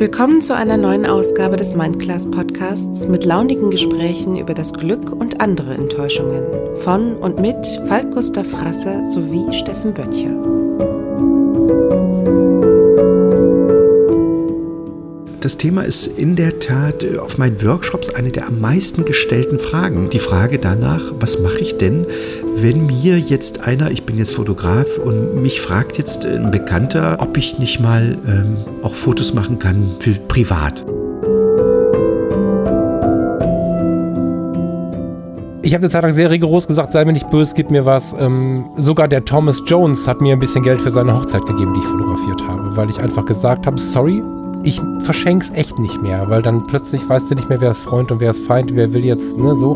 Willkommen zu einer neuen Ausgabe des Mindclass Podcasts mit launigen Gesprächen über das Glück und andere Enttäuschungen. Von und mit Falk Gustav Frasser sowie Steffen Böttcher. Das Thema ist in der Tat auf meinen Workshops eine der am meisten gestellten Fragen. Die Frage danach, was mache ich denn, wenn mir jetzt einer, ich bin jetzt Fotograf und mich fragt jetzt ein Bekannter, ob ich nicht mal auch Fotos machen kann für privat. Ich habe eine Zeit lang sehr rigoros gesagt, sei mir nicht böse, gib mir was. Sogar der Thomas Jones hat mir ein bisschen Geld für seine Hochzeit gegeben, die ich fotografiert habe, weil ich einfach gesagt habe, sorry, ich verschenk's echt nicht mehr, weil dann plötzlich weißt du nicht mehr, wer ist Freund und wer ist Feind, wer will jetzt, ne, so.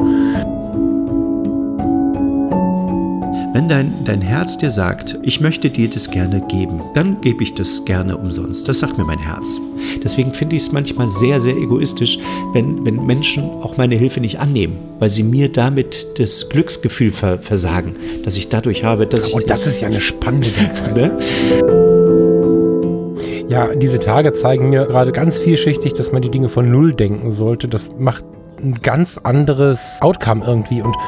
Wenn dein Herz dir sagt, ich möchte dir das gerne geben, dann gebe ich das gerne umsonst. Das sagt mir mein Herz. Deswegen finde ich es manchmal sehr, sehr egoistisch, wenn Menschen auch meine Hilfe nicht annehmen, weil sie mir damit das Glücksgefühl versagen, dass ich dadurch habe, dass ich... Und das ist ja eine spannende Denkweise. Ja, diese Tage zeigen mir gerade ganz vielschichtig, dass man die Dinge von Null denken sollte. Das macht ein ganz anderes Outcome irgendwie. Und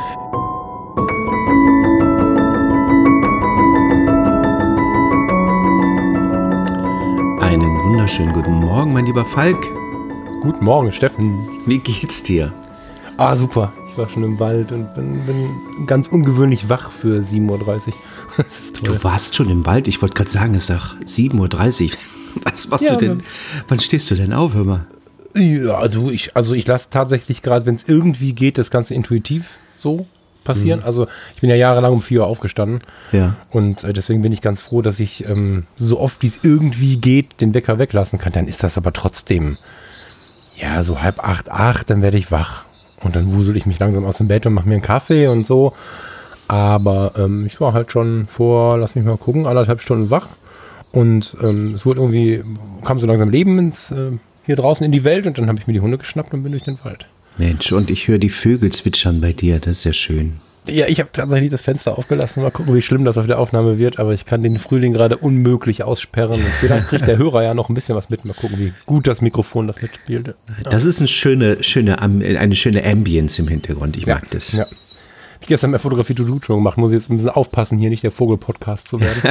einen wunderschönen guten Morgen, mein lieber Falk. Guten Morgen, Steffen. Wie geht's dir? Ah, super. Ich war schon im Wald und bin ganz ungewöhnlich wach für 7.30 Uhr. Das ist toll. Du warst schon im Wald? Ich wollte gerade sagen, es ist doch 7.30 Uhr. Was machst du denn? Wann stehst du denn auf, hör mal? Ja, ich lasse tatsächlich gerade, wenn es irgendwie geht, das Ganze intuitiv so passieren. Also ich bin ja jahrelang um 4 Uhr aufgestanden. Ja. Und deswegen bin ich ganz froh, dass ich so oft wie es irgendwie geht, den Wecker weglassen kann. Dann ist das aber trotzdem, ja, so 7:30, 8, dann werde ich wach. Und dann wusel ich mich langsam aus dem Bett und mache mir einen Kaffee und so. Aber ich war halt schon vor, lass mich mal gucken, 1,5 Stunden wach. Und es wurde irgendwie, kam so langsam Leben hier draußen in die Welt und dann habe ich mir die Hunde geschnappt und bin durch den Wald. Mensch, und ich höre die Vögel zwitschern bei dir, das ist ja schön. Ja, ich habe tatsächlich das Fenster aufgelassen, mal gucken, wie schlimm das auf der Aufnahme wird, aber ich kann den Frühling gerade unmöglich aussperren und vielleicht kriegt der Hörer ja noch ein bisschen was mit, mal gucken, wie gut das Mikrofon das mitspielt. Ja. Das ist eine schöne Ambience im Hintergrund, ich mag das. Ja. Ich habe gestern mehr Fotografie to do schon gemacht, muss jetzt ein bisschen aufpassen, hier nicht der Vogel-Podcast zu werden.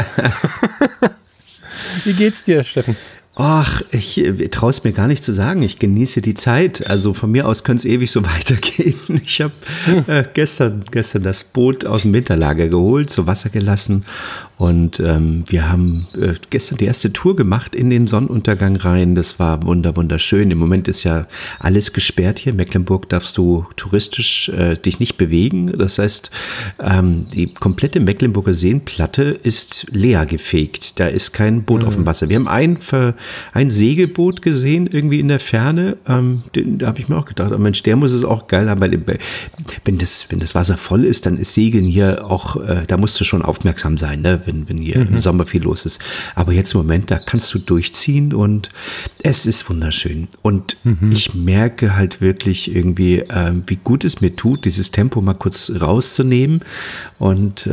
Wie geht's dir, Steffen? Ach, ich traue es mir gar nicht zu sagen. Ich genieße die Zeit. Also von mir aus könnte es ewig so weitergehen. Ich habe gestern das Boot aus dem Winterlager geholt, zu Wasser gelassen. Und wir haben gestern die erste Tour gemacht in den Sonnenuntergang rein. Das war wunderschön. Im Moment ist ja alles gesperrt hier. In Mecklenburg darfst du touristisch dich nicht bewegen. Das heißt, die komplette Mecklenburger Seenplatte ist leer gefegt. Da ist kein Boot auf dem Wasser. Wir haben ein Segelboot gesehen, irgendwie in der Ferne. Da habe ich mir auch gedacht, oh Mensch, der muss es auch geil haben, weil wenn das Wasser voll ist, dann ist Segeln hier auch, da musst du schon aufmerksam sein, ne? Wenn hier im Sommer viel los ist. Aber jetzt im Moment, da kannst du durchziehen und es ist wunderschön. Und ich merke halt wirklich irgendwie, wie gut es mir tut, dieses Tempo mal kurz rauszunehmen. Und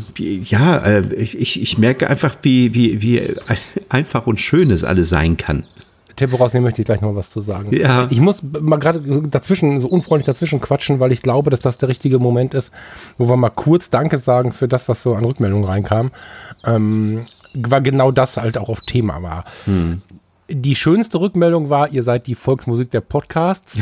ich merke einfach, wie einfach und schön es alles sein kann. Tempo rausnehmen möchte ich gleich noch was zu sagen. Ja. Ich muss mal gerade so unfreundlich dazwischen quatschen, weil ich glaube, dass das der richtige Moment ist, wo wir mal kurz Danke sagen für das, was so an Rückmeldungen reinkam. Weil genau das halt auch auf Thema war. Die schönste Rückmeldung war, ihr seid die Volksmusik der Podcasts.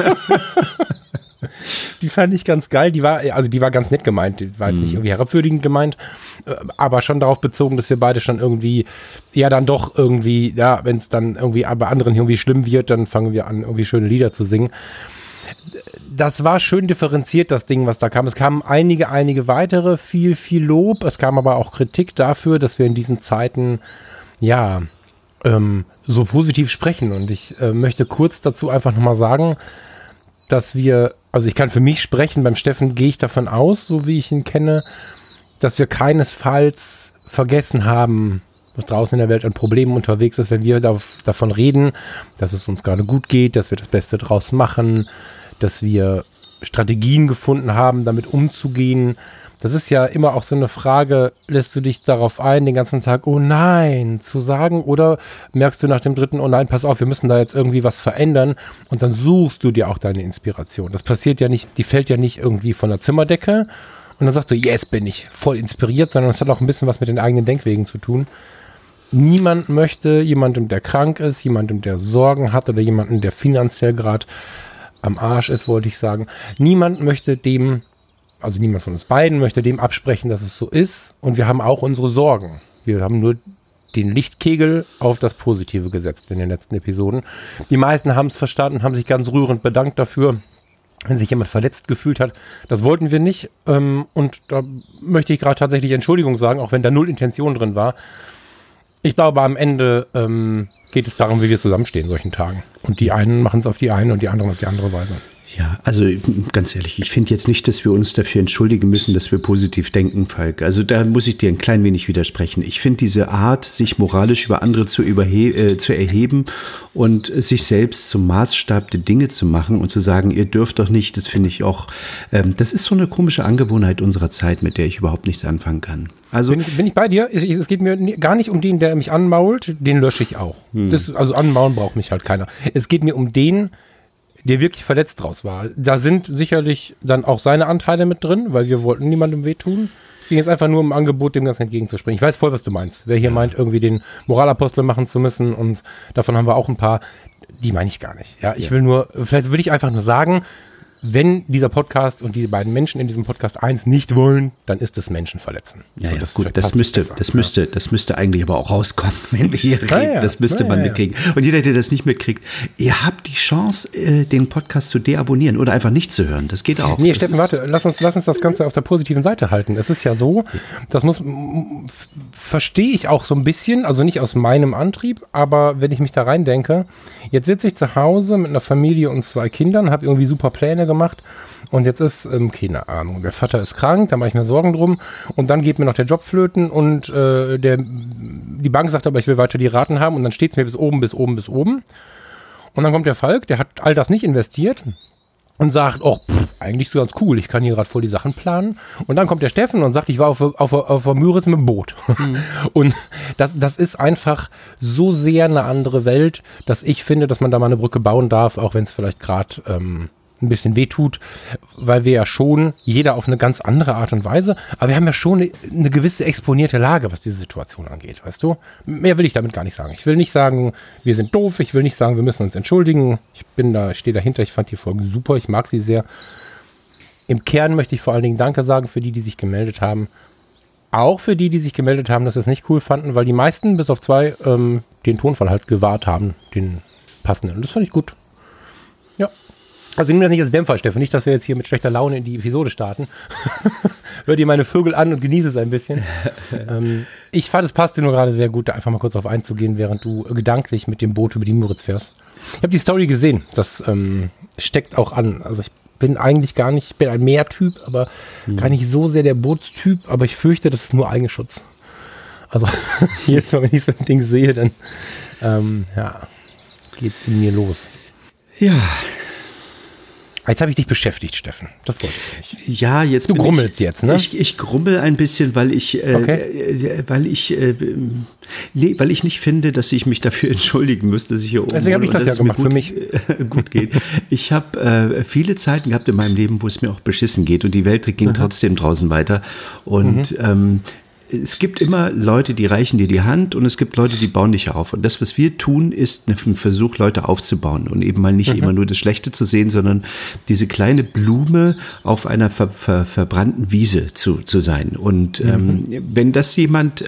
Die fand ich ganz geil. Die war ganz nett gemeint. Die war jetzt nicht irgendwie herabwürdigend gemeint, aber schon darauf bezogen, dass wir beide schon irgendwie, ja dann doch irgendwie, ja, wenn es dann irgendwie bei anderen irgendwie schlimm wird, dann fangen wir an, irgendwie schöne Lieder zu singen. Das war schön differenziert, das Ding, was da kam. Es kamen einige weitere, viel Lob. Es kam aber auch Kritik dafür, dass wir in diesen Zeiten, ja, so positiv sprechen. Und ich möchte kurz dazu einfach nochmal sagen, dass ich kann für mich sprechen, beim Steffen gehe ich davon aus, so wie ich ihn kenne, dass wir keinesfalls vergessen haben, was draußen in der Welt an Problemen unterwegs ist, wenn wir davon reden, dass es uns gerade gut geht, dass wir das Beste draus machen, dass wir Strategien gefunden haben, damit umzugehen. Das ist ja immer auch so eine Frage, lässt du dich darauf ein, den ganzen Tag, oh nein, zu sagen, oder merkst du nach dem dritten, oh nein, pass auf, wir müssen da jetzt irgendwie was verändern, und dann suchst du dir auch deine Inspiration. Das passiert ja nicht, die fällt ja nicht irgendwie von der Zimmerdecke und dann sagst du, yes, bin ich voll inspiriert, sondern es hat auch ein bisschen was mit den eigenen Denkwegen zu tun. Niemand möchte jemandem, der krank ist, jemandem, der Sorgen hat oder jemandem, der finanziell gerade am Arsch ist, wollte ich sagen, niemand möchte dem, also niemand von uns beiden möchte dem absprechen, dass es so ist, und wir haben auch unsere Sorgen. Wir haben nur den Lichtkegel auf das Positive gesetzt in den letzten Episoden. Die meisten haben es verstanden, haben sich ganz rührend bedankt dafür, wenn sich jemand verletzt gefühlt hat. Das wollten wir nicht, und da möchte ich gerade tatsächlich Entschuldigung sagen, auch wenn da null Intention drin war. Ich glaube, am Ende geht es darum, wie wir zusammenstehen in solchen Tagen. Und die einen machen es auf die eine und die anderen auf die andere Weise. Ja, also ganz ehrlich, ich finde jetzt nicht, dass wir uns dafür entschuldigen müssen, dass wir positiv denken, Falk. Also da muss ich dir ein klein wenig widersprechen. Ich finde diese Art, sich moralisch über andere zu erheben und sich selbst zum Maßstab der Dinge zu machen und zu sagen, ihr dürft doch nicht, das finde ich auch, das ist so eine komische Angewohnheit unserer Zeit, mit der ich überhaupt nichts anfangen kann. Also bin ich bei dir? Es geht mir gar nicht um den, der mich anmault, den lösche ich auch. Also anmaulen braucht mich halt keiner. Es geht mir um den, der wirklich verletzt draus war. Da sind sicherlich dann auch seine Anteile mit drin, weil wir wollten niemandem wehtun. Es ging jetzt einfach nur um Angebot, dem Ganzen entgegenzuspringen. Ich weiß voll, was du meinst. Wer hier meint, irgendwie den Moralapostel machen zu müssen, und davon haben wir auch ein paar, die meine ich gar nicht. Ja, ich will nur, vielleicht will ich einfach nur sagen, wenn dieser Podcast und die beiden Menschen in diesem Podcast eins nicht wollen, dann ist es Menschen verletzen. Ja, so, ja, gut, das müsste eigentlich aber auch rauskommen, wenn wir hier reden. Das müsste man mitkriegen. Und jeder, der das nicht mitkriegt, ihr habt die Chance, den Podcast zu deabonnieren oder einfach nicht zu hören. Das geht auch. Nee, Steffen, warte, lass uns das Ganze auf der positiven Seite halten. Es ist ja so, das verstehe ich auch so ein bisschen, also nicht aus meinem Antrieb, aber wenn ich mich da rein denke, jetzt sitze ich zu Hause mit einer Familie und 2 Kindern, habe irgendwie super Pläne gemacht, und jetzt ist, keine Ahnung, der Vater ist krank, da mache ich mir Sorgen drum, und dann geht mir noch der Job flöten, und die Bank sagt aber, ich will weiter die Raten haben, und dann steht es mir bis oben. Und dann kommt der Falk, der hat all das nicht investiert und sagt, oh, eigentlich so ganz cool, ich kann hier gerade voll die Sachen planen. Und dann kommt der Steffen und sagt, ich war auf der Müritz mit dem Boot. Und das ist einfach so sehr eine andere Welt, dass ich finde, dass man da mal eine Brücke bauen darf, auch wenn es vielleicht gerade ein bisschen wehtut, weil wir ja schon, jeder auf eine ganz andere Art und Weise, aber wir haben ja schon eine gewisse exponierte Lage, was diese Situation angeht, weißt du? Mehr will ich damit gar nicht sagen. Ich will nicht sagen, wir sind doof, ich will nicht sagen, wir müssen uns entschuldigen. Ich stehe dahinter, ich fand die Folge super, ich mag sie sehr. Im Kern möchte ich vor allen Dingen Danke sagen für die sich gemeldet haben. Auch für die sich gemeldet haben, dass sie es nicht cool fanden, weil die meisten, bis auf 2, den Tonfall halt gewahrt haben, den passenden. Und das fand ich gut. Ja. Also nimm das nicht als Dämpfer, Steffen. Nicht, dass wir jetzt hier mit schlechter Laune in die Episode starten. Hör dir meine Vögel an und genieße es ein bisschen. Ich fand, es passte nur gerade sehr gut, da einfach mal kurz auf einzugehen, während du gedanklich mit dem Boot über die Müritz fährst. Ich habe die Story gesehen. Das steckt auch an. Also ich bin eigentlich gar nicht, ich bin ein Meertyp, aber gar nicht so sehr der Bootstyp. Aber ich fürchte, das ist nur Eigenschutz. Also jetzt, wenn ich so ein Ding sehe, dann geht's in mir los. Ja. Jetzt habe ich dich beschäftigt, Steffen. Das wollte ich nicht. Ja, jetzt du grummelst jetzt, ne? Ich grummel ein bisschen, weil ich nicht finde, dass ich mich dafür entschuldigen müsste, dass ich hier oben deswegen habe ich das ja gemacht, für mich gut geht. Ich habe viele Zeiten gehabt in meinem Leben, wo es mir auch beschissen geht, und die Welt ging trotzdem draußen weiter. Und es gibt immer Leute, die reichen dir die Hand, und es gibt Leute, die bauen dich auf. Und das, was wir tun, ist ein Versuch, Leute aufzubauen und eben mal nicht immer nur das Schlechte zu sehen, sondern diese kleine Blume auf einer verbrannten Wiese zu sein. Und wenn da jemand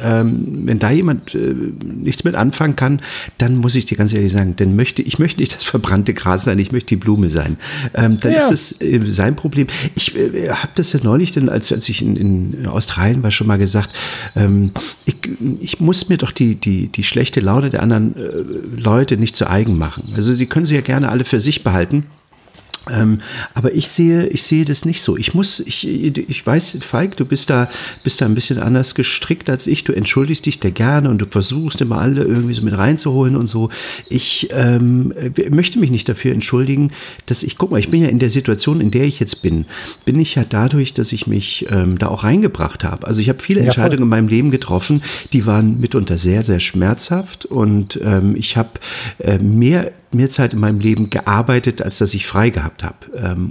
nichts mit anfangen kann, dann muss ich dir ganz ehrlich sagen, ich möchte nicht das verbrannte Gras sein, ich möchte die Blume sein. Ist es sein Problem. Ich habe das ja neulich, als ich in Australien war, schon mal gesagt, ich muss mir doch die schlechte Laune der anderen Leute nicht zu eigen machen. Also sie können sie ja gerne alle für sich behalten. Aber ich sehe das nicht so. Ich weiß, Falk, du bist da ein bisschen anders gestrickt als ich. Du entschuldigst dich da gerne und du versuchst immer alle irgendwie so mit reinzuholen und so. Ich möchte mich nicht dafür entschuldigen, dass ich bin ja in der Situation, in der ich jetzt bin ich ja dadurch, dass ich mich da auch reingebracht habe. Also ich habe viele Entscheidungen in meinem Leben getroffen, die waren mitunter sehr, sehr schmerzhaft und ich habe mehr Zeit in meinem Leben gearbeitet, als dass ich frei gehabt habe.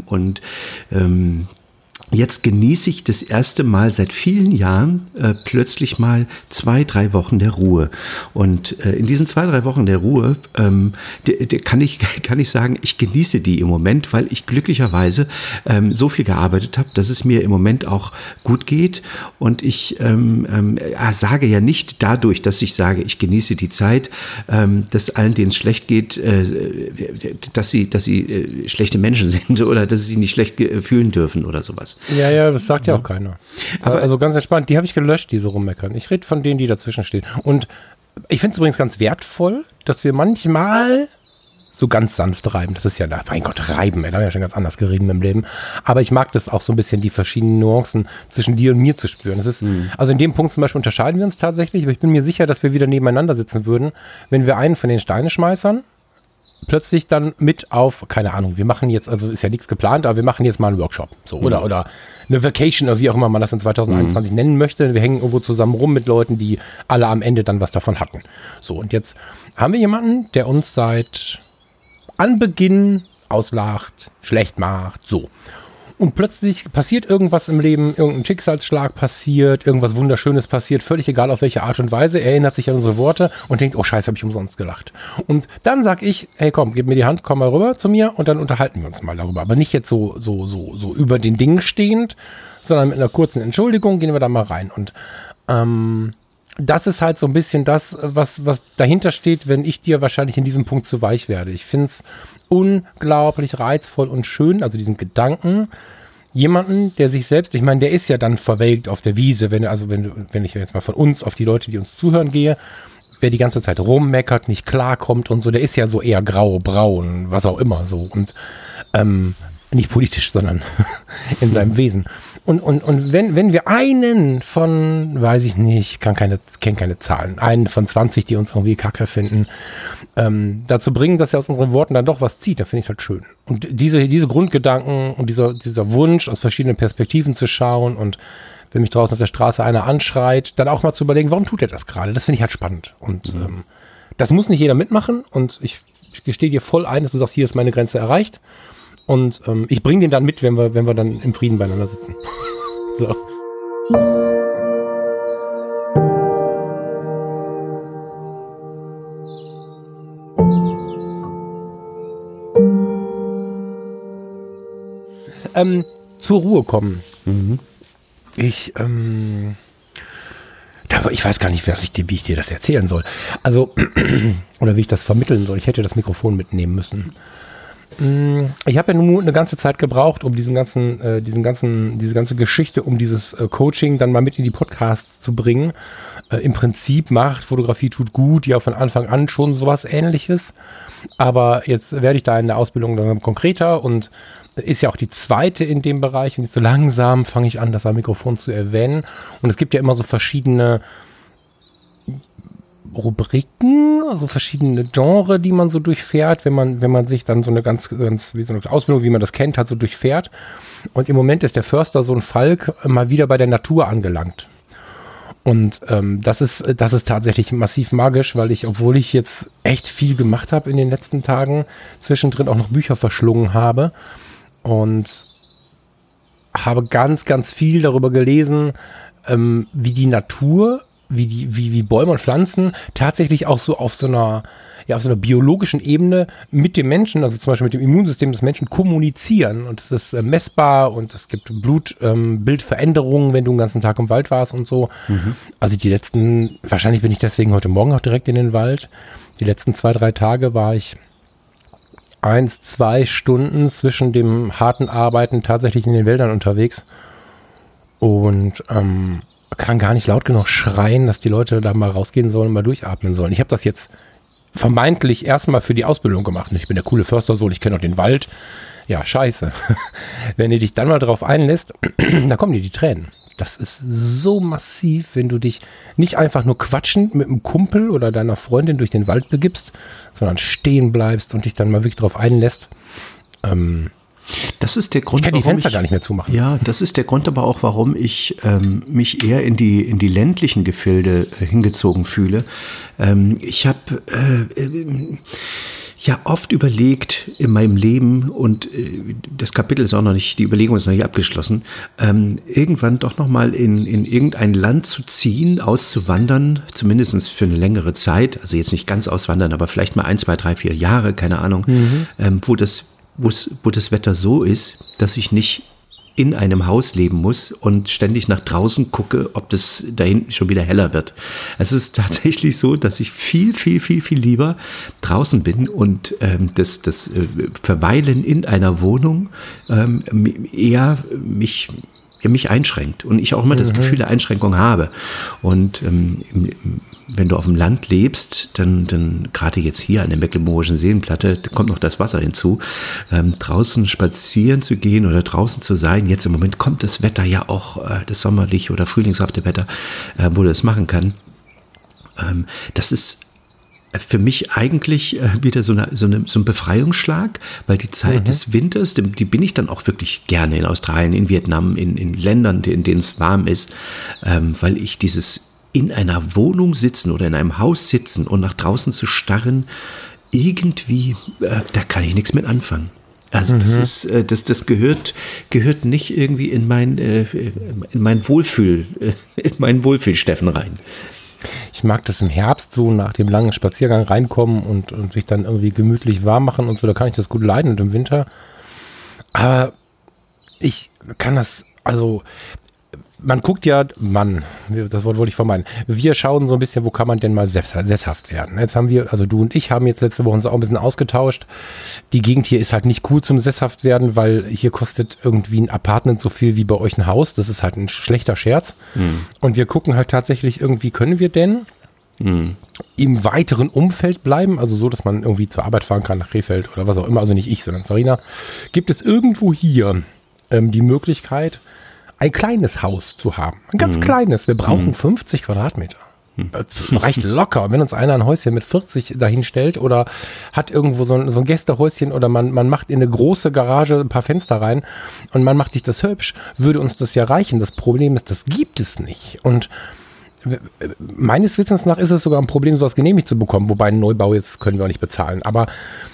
Jetzt genieße ich das erste Mal seit vielen Jahren plötzlich mal 2-3 Wochen der Ruhe. Und in diesen 2-3 Wochen der Ruhe kann ich sagen, ich genieße die im Moment, weil ich glücklicherweise so viel gearbeitet habe, dass es mir im Moment auch gut geht. Und ich sage ja nicht dadurch, dass ich sage, ich genieße die Zeit, dass allen, denen es schlecht geht, dass sie schlechte Menschen sind oder dass sie sich nicht schlecht fühlen dürfen oder sowas. Ja, das sagt ja auch keiner. Aber also ganz entspannt, die habe ich gelöscht, diese rummeckern. Ich rede von denen, die dazwischen stehen. Und ich finde es übrigens ganz wertvoll, dass wir manchmal so ganz sanft reiben. Das ist ja, mein Gott, reiben, da haben wir ja schon ganz anders gerieben im Leben. Aber ich mag das auch so ein bisschen, die verschiedenen Nuancen zwischen dir und mir zu spüren. Das ist, also in dem Punkt zum Beispiel unterscheiden wir uns tatsächlich, aber ich bin mir sicher, dass wir wieder nebeneinander sitzen würden, wenn wir einen von den Steineschmeißern plötzlich dann mit auf, keine Ahnung, wir machen jetzt, also ist ja nichts geplant, aber wir machen jetzt mal einen Workshop, so, oder eine Vacation oder wie auch immer man das in 2021 nennen möchte. Wir hängen irgendwo zusammen rum mit Leuten, die alle am Ende dann was davon hatten. So, und jetzt haben wir jemanden, der uns seit Anbeginn auslacht, schlecht macht, so. Und plötzlich passiert irgendwas im Leben, irgendein Schicksalsschlag passiert, irgendwas Wunderschönes passiert, völlig egal auf welche Art und Weise. Er erinnert sich an unsere Worte und denkt, oh Scheiße, habe ich umsonst gelacht. Und dann sag ich, hey komm, gib mir die Hand, komm mal rüber zu mir und dann unterhalten wir uns mal darüber. Aber nicht jetzt so über den Dingen stehend, sondern mit einer kurzen Entschuldigung gehen wir da mal rein. Und das ist halt so ein bisschen das, was dahinter steht, wenn ich dir wahrscheinlich in diesem Punkt zu weich werde. Ich finde es unglaublich reizvoll und schön, also diesen Gedanken, jemanden, der sich selbst, ich meine, der ist ja dann verwelkt auf der Wiese, wenn ich jetzt mal von uns auf die Leute, die uns zuhören, gehe, wer die ganze Zeit rummeckert, nicht klarkommt und so, der ist ja so eher grau, braun, was auch immer so und nicht politisch, sondern in seinem Wesen. Und wenn wir einen von, weiß ich nicht, kenne keine Zahlen, einen von 20, die uns irgendwie kacke finden, dazu bringen, dass er aus unseren Worten dann doch was zieht, da finde ich es halt schön. Und diese Grundgedanken und dieser Wunsch, aus verschiedenen Perspektiven zu schauen und wenn mich draußen auf der Straße einer anschreit, dann auch mal zu überlegen, warum tut er das gerade? Das finde ich halt spannend. Und das muss nicht jeder mitmachen und ich gestehe dir voll ein, dass du sagst, hier ist meine Grenze erreicht. Und ich bringe den dann mit, wenn wir dann im Frieden beieinander sitzen. So. Zur Ruhe kommen. Ich weiß gar nicht, wie ich dir das erzählen soll. Also, oder wie ich das vermitteln soll. Ich hätte das Mikrofon mitnehmen müssen. Ich habe ja nun eine ganze Zeit gebraucht, um diese ganze Geschichte um dieses Coaching dann mal mit in die Podcasts zu bringen. Im Prinzip macht Fotografie tut gut, ja von Anfang an schon sowas Ähnliches. Aber jetzt werde ich da in der Ausbildung dann konkreter und ist ja auch die zweite in dem Bereich. Und jetzt so langsam fange ich an, das am Mikrofon zu erwähnen. Und es gibt ja immer so verschiedene Rubriken, also verschiedene Genre, die man so durchfährt, wenn man sich dann so eine ganz wie so eine Ausbildung, wie man das kennt, hat, so durchfährt. Und im Moment ist der Förstersohn Falk mal wieder bei der Natur angelangt. Und das ist tatsächlich massiv magisch, weil obwohl ich jetzt echt viel gemacht habe in den letzten Tagen, zwischendrin auch noch Bücher verschlungen habe und habe ganz, ganz viel darüber gelesen, wie die Natur, wie Bäume und Pflanzen tatsächlich auch so auf so einer biologischen Ebene mit dem Menschen, also zum Beispiel mit dem Immunsystem des Menschen kommunizieren. Und es ist messbar und es gibt Bildveränderungen, wenn du den ganzen Tag im Wald warst und so. Also wahrscheinlich bin ich deswegen heute Morgen auch direkt in den Wald. Die letzten 2-3 Tage war ich 1-2 Stunden zwischen dem harten Arbeiten tatsächlich in den Wäldern unterwegs. Und kann gar nicht laut genug schreien, dass die Leute da mal rausgehen sollen und mal durchatmen sollen. Ich habe das jetzt vermeintlich erstmal für die Ausbildung gemacht. Ich bin der coole Förstersohn, ich kenne auch den Wald. Ja, scheiße. Wenn du dich dann mal drauf einlässt, dann kommen dir die Tränen. Das ist so massiv, wenn du dich nicht einfach nur quatschend mit einem Kumpel oder deiner Freundin durch den Wald begibst, sondern stehen bleibst und dich dann mal wirklich drauf einlässt. Das ist der Grund, ich kann die Fenster gar nicht mehr zumachen. Ja, das ist der Grund aber auch, warum ich mich eher in die ländlichen Gefilde hingezogen fühle. Ich habe ja oft überlegt in meinem Leben, und das Kapitel ist auch noch nicht, die Überlegung ist noch nicht abgeschlossen, irgendwann doch nochmal in irgendein Land zu ziehen, auszuwandern, zumindest für eine längere Zeit, also jetzt nicht ganz auswandern, aber vielleicht mal 1, 2, 3, 4 Jahre, keine Ahnung, wo das Wetter so ist, dass ich nicht in einem Haus leben muss und ständig nach draußen gucke, ob das da hinten schon wieder heller wird. Es ist tatsächlich so, dass ich viel lieber draußen bin und das Verweilen in einer Wohnung eher mich einschränkt und ich auch immer das Gefühl der Einschränkung habe. Und wenn du auf dem Land lebst, dann gerade jetzt hier an der Mecklenburgischen Seenplatte, da kommt noch das Wasser hinzu, draußen spazieren zu gehen oder draußen zu sein. Jetzt im Moment kommt das Wetter ja auch, das sommerliche oder frühlingshafte Wetter, wo du das machen kann. Das ist für mich eigentlich wieder so ein Befreiungsschlag, weil die Zeit des Winters, die bin ich dann auch wirklich gerne in Australien, in Vietnam, in Ländern, in denen es warm ist, weil ich dieses in einer Wohnung sitzen oder in einem Haus sitzen und nach draußen zu starren, irgendwie, da kann ich nichts mit anfangen. Also das ist, das gehört nicht irgendwie in mein Wohlfühl-Steffen rein. Ich mag das im Herbst so nach dem langen Spaziergang reinkommen und sich dann irgendwie gemütlich warm machen und so, da kann ich das gut leiden und im Winter. Aber ich kann das, also man guckt ja, das Wort wollte ich vermeiden, wir schauen so ein bisschen, wo kann man denn mal sesshaft werden. Jetzt haben wir, also du und ich haben jetzt letzte Woche uns auch ein bisschen ausgetauscht. Die Gegend hier ist halt nicht cool zum sesshaft werden, weil hier kostet irgendwie ein Apartment so viel wie bei euch ein Haus. Das ist halt ein schlechter Scherz. Und wir gucken halt tatsächlich irgendwie, können wir denn im weiteren Umfeld bleiben, also so, dass man irgendwie zur Arbeit fahren kann nach Krefeld oder was auch immer, also nicht ich, sondern Farina. Gibt es irgendwo hier die Möglichkeit, ein kleines Haus zu haben. Ein ganz kleines. Wir brauchen 50 Quadratmeter. Reicht locker. Wenn uns einer ein Häuschen mit 40 dahin stellt oder hat irgendwo so ein Gästehäuschen oder man macht in eine große Garage ein paar Fenster rein und man macht sich das hübsch, würde uns das ja reichen. Das Problem ist, das gibt es nicht. Und meines Wissens nach ist es sogar ein Problem, sowas genehmigt zu bekommen. Wobei einen Neubau jetzt können wir auch nicht bezahlen. Aber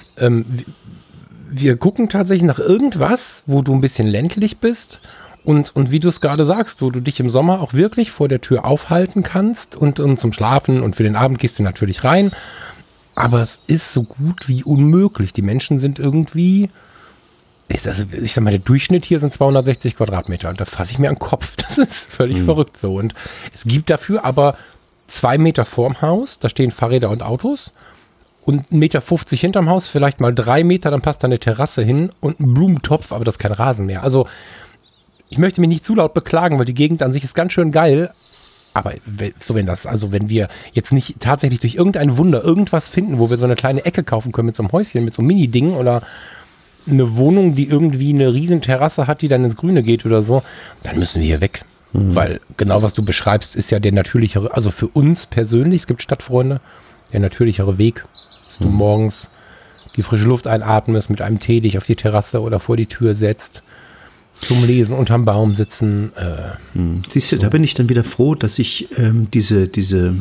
wir gucken tatsächlich nach irgendwas, wo du ein bisschen ländlich bist. Und wie du es gerade sagst, wo du dich im Sommer auch wirklich vor der Tür aufhalten kannst und zum Schlafen und für den Abend gehst du natürlich rein. Aber es ist so gut wie unmöglich. Die Menschen sind irgendwie, ich sag mal, der Durchschnitt hier sind 260 Quadratmeter. Und da fasse ich mir an den Kopf. Das ist völlig verrückt so. Und es gibt dafür aber 2 Meter vorm Haus, da stehen Fahrräder und Autos. Und 1,50 Meter hinterm Haus, vielleicht mal 3 Meter, dann passt da eine Terrasse hin und ein Blumentopf, aber das ist kein Rasen mehr. Also ich möchte mich nicht zu laut beklagen, weil die Gegend an sich ist ganz schön geil. Aber wenn wir jetzt nicht tatsächlich durch irgendein Wunder irgendwas finden, wo wir so eine kleine Ecke kaufen können mit so einem Häuschen, mit so einem Mini-Ding oder eine Wohnung, die irgendwie eine riesen Terrasse hat, die dann ins Grüne geht oder so, dann müssen wir hier weg. Weil genau was du beschreibst, ist ja der natürlichere, also für uns persönlich, es gibt Stadtfreunde, der natürlichere Weg, dass du morgens die frische Luft einatmest, mit einem Tee dich auf die Terrasse oder vor die Tür setzt. Zum Lesen unterm Baum sitzen. Siehst du, so. Da bin ich dann wieder froh, dass ich diese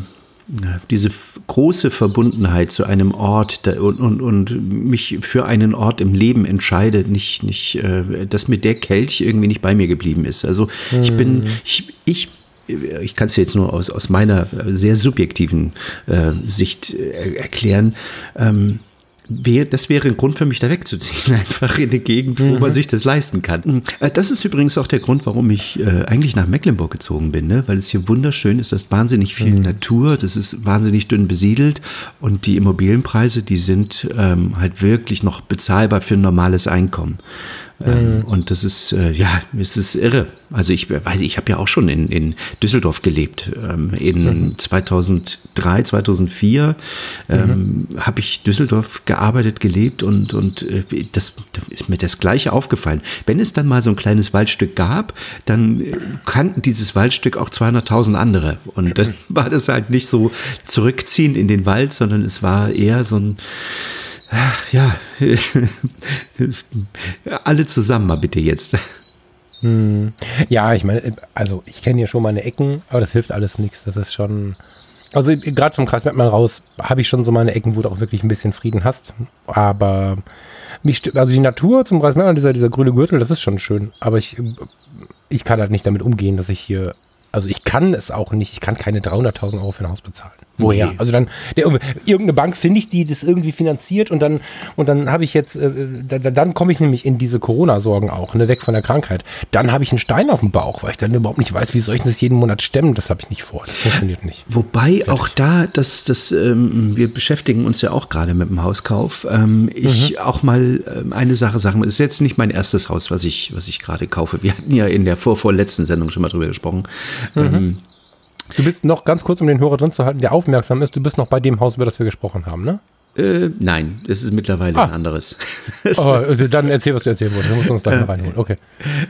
große Verbundenheit zu einem Ort und mich für einen Ort im Leben entscheide, dass mir der Kelch irgendwie nicht bei mir geblieben ist. Also ich kann es jetzt nur aus meiner sehr subjektiven Sicht erklären. Das wäre ein Grund für mich, da wegzuziehen, einfach in eine Gegend, wo man sich das leisten kann. Das ist übrigens auch der Grund, warum ich eigentlich nach Mecklenburg gezogen bin, ne? Weil es hier wunderschön ist, da ist wahnsinnig viel Natur, das ist wahnsinnig dünn besiedelt und die Immobilienpreise, die sind halt wirklich noch bezahlbar für ein normales Einkommen. Und das ist, es ist irre. Also ich habe ja auch schon in Düsseldorf gelebt. In 2003, 2004 habe ich Düsseldorf gearbeitet, gelebt und das ist mir das Gleiche aufgefallen. Wenn es dann mal so ein kleines Waldstück gab, dann kannten dieses Waldstück auch 200.000 andere. Und dann war das halt nicht so zurückziehend in den Wald, sondern es war eher so ein, alle zusammen mal bitte jetzt. Ja, ich meine, also ich kenne hier schon meine Ecken, aber das hilft alles nichts. Das ist schon, also gerade zum Kreis Mettmann raus habe ich schon so meine Ecken, wo du auch wirklich ein bisschen Frieden hast. Aber also die Natur zum Kreis Mettmann, dieser grüne Gürtel, das ist schon schön. Aber ich kann halt nicht damit umgehen, dass ich hier, also ich kann es auch nicht, ich kann keine 300.000 Euro für ein Haus bezahlen. Woher? Nee. Also dann, irgendeine Bank finde ich, die das irgendwie finanziert und dann habe ich jetzt, dann komme ich nämlich in diese Corona-Sorgen auch, ne, weg von der Krankheit. Dann habe ich einen Stein auf dem Bauch, weil ich dann überhaupt nicht weiß, wie soll ich das jeden Monat stemmen? Das habe ich nicht vor, das funktioniert nicht. Wobei auch da, wir beschäftigen uns ja auch gerade mit dem Hauskauf. Ich auch mal eine Sache sagen, es ist jetzt nicht mein erstes Haus, was ich gerade kaufe. Wir hatten ja in der vorletzten Sendung schon mal drüber gesprochen. Du bist noch, ganz kurz, um den Hörer drin zu halten, der aufmerksam ist, du bist noch bei dem Haus, über das wir gesprochen haben, ne? Nein, das ist mittlerweile ein anderes. Oh, dann erzähl, was du erzählen wolltest. Dann musst du uns gleich mal reinholen. Okay.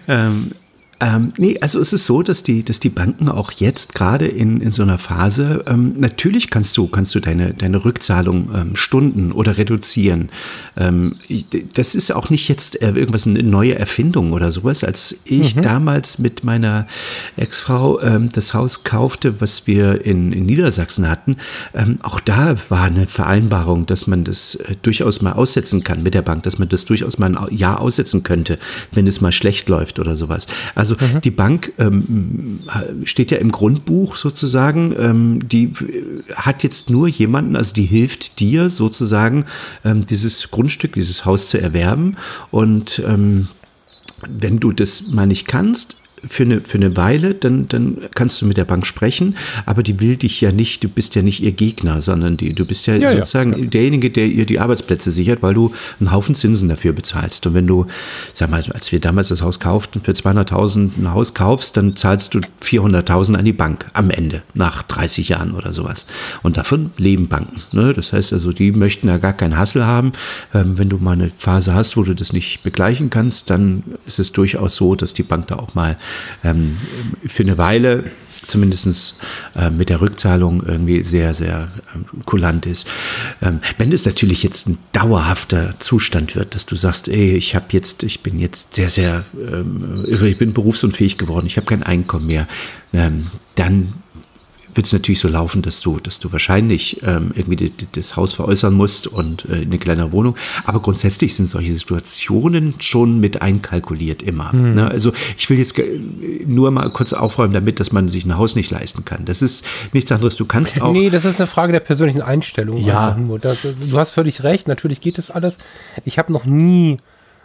Nee, also es ist so, dass die Banken auch jetzt gerade in so einer Phase, natürlich kannst du deine Rückzahlung stunden oder reduzieren. Das ist auch nicht jetzt irgendwas eine neue Erfindung oder sowas. Als ich damals mit meiner Ex-Frau das Haus kaufte, was wir in Niedersachsen hatten, auch da war eine Vereinbarung, dass man das durchaus mal aussetzen kann mit der Bank, dass man das durchaus mal ein Jahr aussetzen könnte, wenn es mal schlecht läuft oder sowas. Also die Bank steht ja im Grundbuch sozusagen, die hat jetzt nur jemanden, also die hilft dir sozusagen, dieses Grundstück, dieses Haus zu erwerben. Und wenn du das mal nicht kannst, für eine Weile, dann kannst du mit der Bank sprechen, aber die will dich ja nicht, du bist ja nicht ihr Gegner, sondern du bist ja sozusagen derjenige, der ihr die Arbeitsplätze sichert, weil du einen Haufen Zinsen dafür bezahlst. Und wenn du, sag mal, als wir damals das Haus kauften, für 200.000 ein Haus kaufst, dann zahlst du 400.000 an die Bank am Ende, nach 30 Jahren oder sowas. Und davon leben Banken. Ne? Das heißt also, die möchten ja gar keinen Hassel haben. Wenn du mal eine Phase hast, wo du das nicht begleichen kannst, dann ist es durchaus so, dass die Bank da auch mal für eine Weile zumindest mit der Rückzahlung irgendwie sehr, sehr kulant ist. Wenn es natürlich jetzt ein dauerhafter Zustand wird, dass du sagst, ich bin jetzt sehr, sehr irre, ich bin berufsunfähig geworden, ich habe kein Einkommen mehr, dann wird es natürlich so laufen, dass du wahrscheinlich irgendwie das Haus veräußern musst und eine kleine Wohnung. Aber grundsätzlich sind solche Situationen schon mit einkalkuliert immer. Ne? Also ich will jetzt nur mal kurz aufräumen damit, dass man sich ein Haus nicht leisten kann. Das ist nichts anderes. Du kannst auch... Nee, das ist eine Frage der persönlichen Einstellung. Ja. Du hast völlig recht. Natürlich geht das alles. Ich habe noch nie...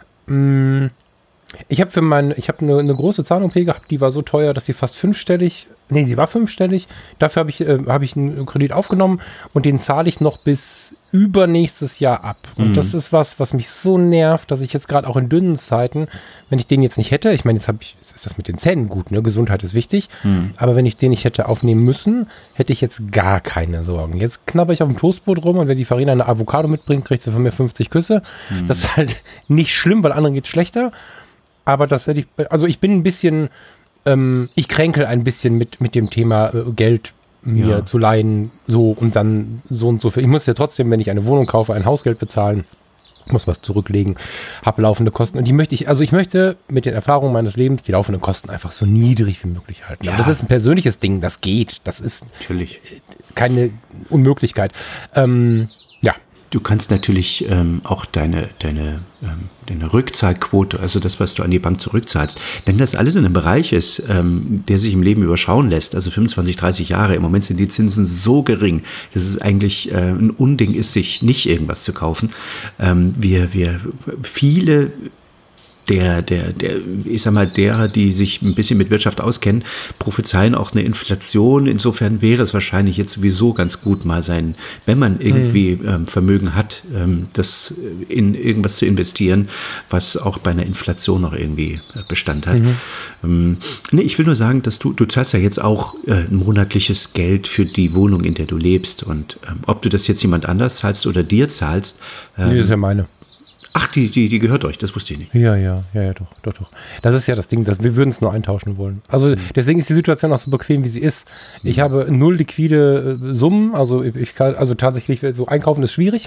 Ich habe eine große Zahn-OP gehabt, die war so teuer, dass sie fast fünfstellig, sie war fünfstellig. Dafür habe ich einen Kredit aufgenommen und den zahle ich noch bis übernächstes Jahr ab. Und das ist was mich so nervt, dass ich jetzt gerade auch in dünnen Zeiten, wenn ich den jetzt nicht hätte, ich meine, jetzt ist das mit den Zähnen gut, ne? Gesundheit ist wichtig, aber wenn ich den nicht hätte aufnehmen müssen, hätte ich jetzt gar keine Sorgen. Jetzt knabber ich auf dem Toastbrot rum und wenn die Farina eine Avocado mitbringt, kriegt sie von mir 50 Küsse. Das ist halt nicht schlimm, weil anderen geht es schlechter. Aber das hätte ich bin ein bisschen, ich kränkel ein bisschen mit dem Thema Geld mir zu leihen, so und dann so und so viel. Ich muss ja trotzdem, wenn ich eine Wohnung kaufe, ein Hausgeld bezahlen, muss was zurücklegen, habe laufende Kosten. Und ich möchte mit den Erfahrungen meines Lebens die laufenden Kosten einfach so niedrig wie möglich halten. Ja. Das ist ein persönliches Ding, das geht. Das ist natürlich keine Unmöglichkeit. Ja. Du kannst natürlich auch deine Rückzahlquote, also das, was du an die Bank zurückzahlst, wenn das alles in einem Bereich ist, der sich im Leben überschauen lässt, also 25, 30 Jahre, im Moment sind die Zinsen so gering, dass es eigentlich ein Unding ist, sich nicht irgendwas zu kaufen. Viele ich sag mal, derer, die sich ein bisschen mit Wirtschaft auskennen, prophezeien auch eine Inflation. Insofern wäre es wahrscheinlich jetzt sowieso ganz gut, mal wenn man irgendwie Vermögen hat, das in irgendwas zu investieren, was auch bei einer Inflation noch irgendwie Bestand hat. Ich will nur sagen, dass du zahlst ja jetzt auch ein monatliches Geld für die Wohnung, in der du lebst. Und ob du das jetzt jemand anders zahlst oder dir zahlst. Nee, das ist ja meine. Ach, die gehört euch, das wusste ich nicht. Ja, doch. Das ist ja das Ding, wir würden es nur eintauschen wollen. Also deswegen ist die Situation auch so bequem, wie sie ist. Ich habe 0 liquide Summen, also tatsächlich so einkaufen ist schwierig.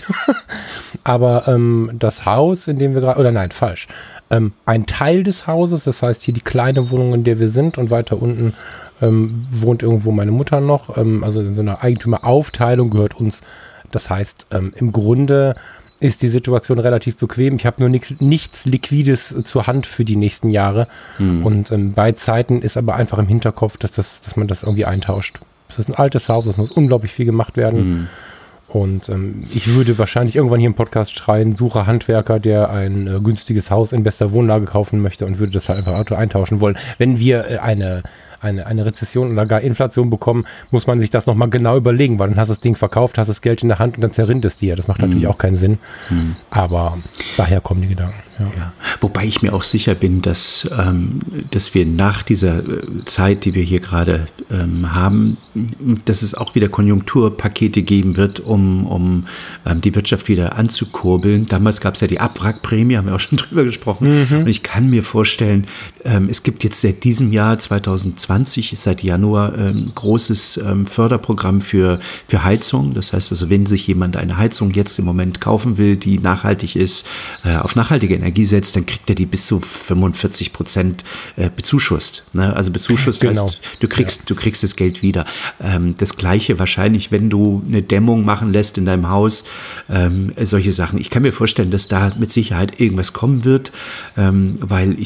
Aber das Haus, in dem wir gerade, oder nein, falsch. Ein Teil des Hauses, das heißt hier die kleine Wohnung, in der wir sind, und weiter unten wohnt irgendwo meine Mutter noch. Also in so einer Eigentümeraufteilung gehört uns. Das heißt, im Grunde ist die Situation relativ bequem. Ich habe nur nichts Liquides zur Hand für die nächsten Jahre. Und bei Zeiten ist aber einfach im Hinterkopf, dass man das irgendwie eintauscht. Es ist ein altes Haus, es muss unglaublich viel gemacht werden. Und ich würde wahrscheinlich irgendwann hier im Podcast schreien, suche Handwerker, der ein günstiges Haus in bester Wohnlage kaufen möchte, und würde das halt einfach eintauschen wollen. Wenn wir eine Rezession oder gar Inflation bekommen, muss man sich das nochmal genau überlegen, weil dann hast du das Ding verkauft, hast das Geld in der Hand und dann zerrinnt es dir. Das macht natürlich auch keinen Sinn. Aber daher kommen die Gedanken. Ja. Wobei ich mir auch sicher bin, dass wir nach dieser Zeit, die wir hier gerade haben, dass es auch wieder Konjunkturpakete geben wird, um die Wirtschaft wieder anzukurbeln. Damals gab es ja die Abwrackprämie, haben wir auch schon drüber gesprochen. Und ich kann mir vorstellen, es gibt jetzt seit diesem Jahr 2020, seit Januar, ein großes Förderprogramm für Heizung. Das heißt also, wenn sich jemand eine Heizung jetzt im Moment kaufen will, die nachhaltig ist, auf nachhaltige Energie setzt, dann kriegt er die bis zu 45% bezuschusst. Ne? Also bezuschusst heißt, du kriegst das Geld wieder. Das Gleiche wahrscheinlich, wenn du eine Dämmung machen lässt in deinem Haus, solche Sachen. Ich kann mir vorstellen, dass da mit Sicherheit irgendwas kommen wird, weil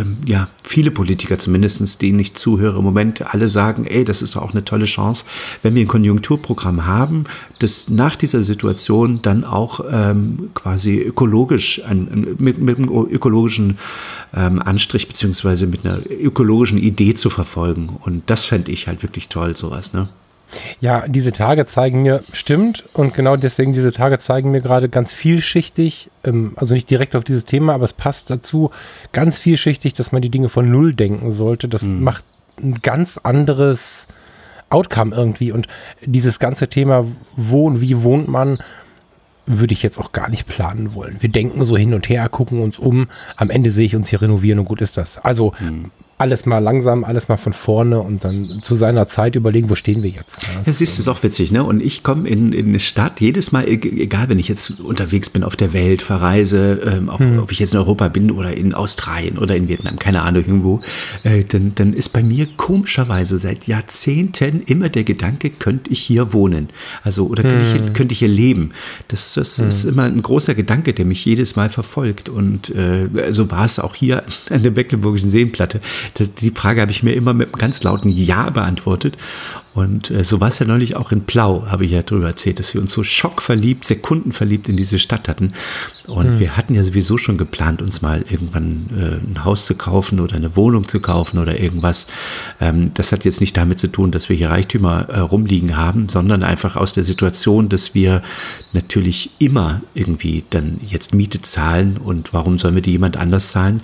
viele Politiker zumindest, denen ich zuhöre im Moment, alle sagen, das ist auch eine tolle Chance, wenn wir ein Konjunkturprogramm haben, das nach dieser Situation dann auch quasi ökologisch, mit einem ökologischen Anstrich beziehungsweise mit einer ökologischen Idee zu verfolgen. Und das fände ich halt wirklich toll, sowas, ne? Ja, diese Tage zeigen mir, stimmt, und genau deswegen diese Tage zeigen mir gerade ganz vielschichtig, also nicht direkt auf dieses Thema, aber es passt dazu, ganz vielschichtig, dass man die Dinge von Null denken sollte. Das macht ein ganz anderes Outcome irgendwie, und dieses ganze Thema, wo und wie wohnt man, würde ich jetzt auch gar nicht planen wollen. Wir denken so hin und her, gucken uns um, am Ende sehe ich uns hier renovieren und gut ist das. Also alles mal langsam, alles mal von vorne und dann zu seiner Zeit überlegen, wo stehen wir jetzt. Ja, siehst du, ist auch witzig, ne? Und ich komme in eine Stadt, jedes Mal, egal, wenn ich jetzt unterwegs bin auf der Welt, verreise, ob ich jetzt in Europa bin oder in Australien oder in Vietnam, keine Ahnung, irgendwo, dann ist bei mir komischerweise seit Jahrzehnten immer der Gedanke, könnte ich hier wohnen? Also, oder könnte ich hier leben? Das ist immer ein großer Gedanke, der mich jedes Mal verfolgt. Und so war es auch hier an der Mecklenburgischen Seenplatte. Die Frage habe ich mir immer mit einem ganz lauten Ja beantwortet. Und so war es ja neulich auch in Plau, habe ich ja darüber erzählt, dass wir uns so schockverliebt, sekundenverliebt in diese Stadt hatten. Und wir hatten ja sowieso schon geplant, uns mal irgendwann ein Haus zu kaufen oder eine Wohnung zu kaufen oder irgendwas. Das hat jetzt nicht damit zu tun, dass wir hier Reichtümer rumliegen haben, sondern einfach aus der Situation, dass wir natürlich immer irgendwie dann jetzt Miete zahlen. Und warum sollen wir die jemand anders zahlen?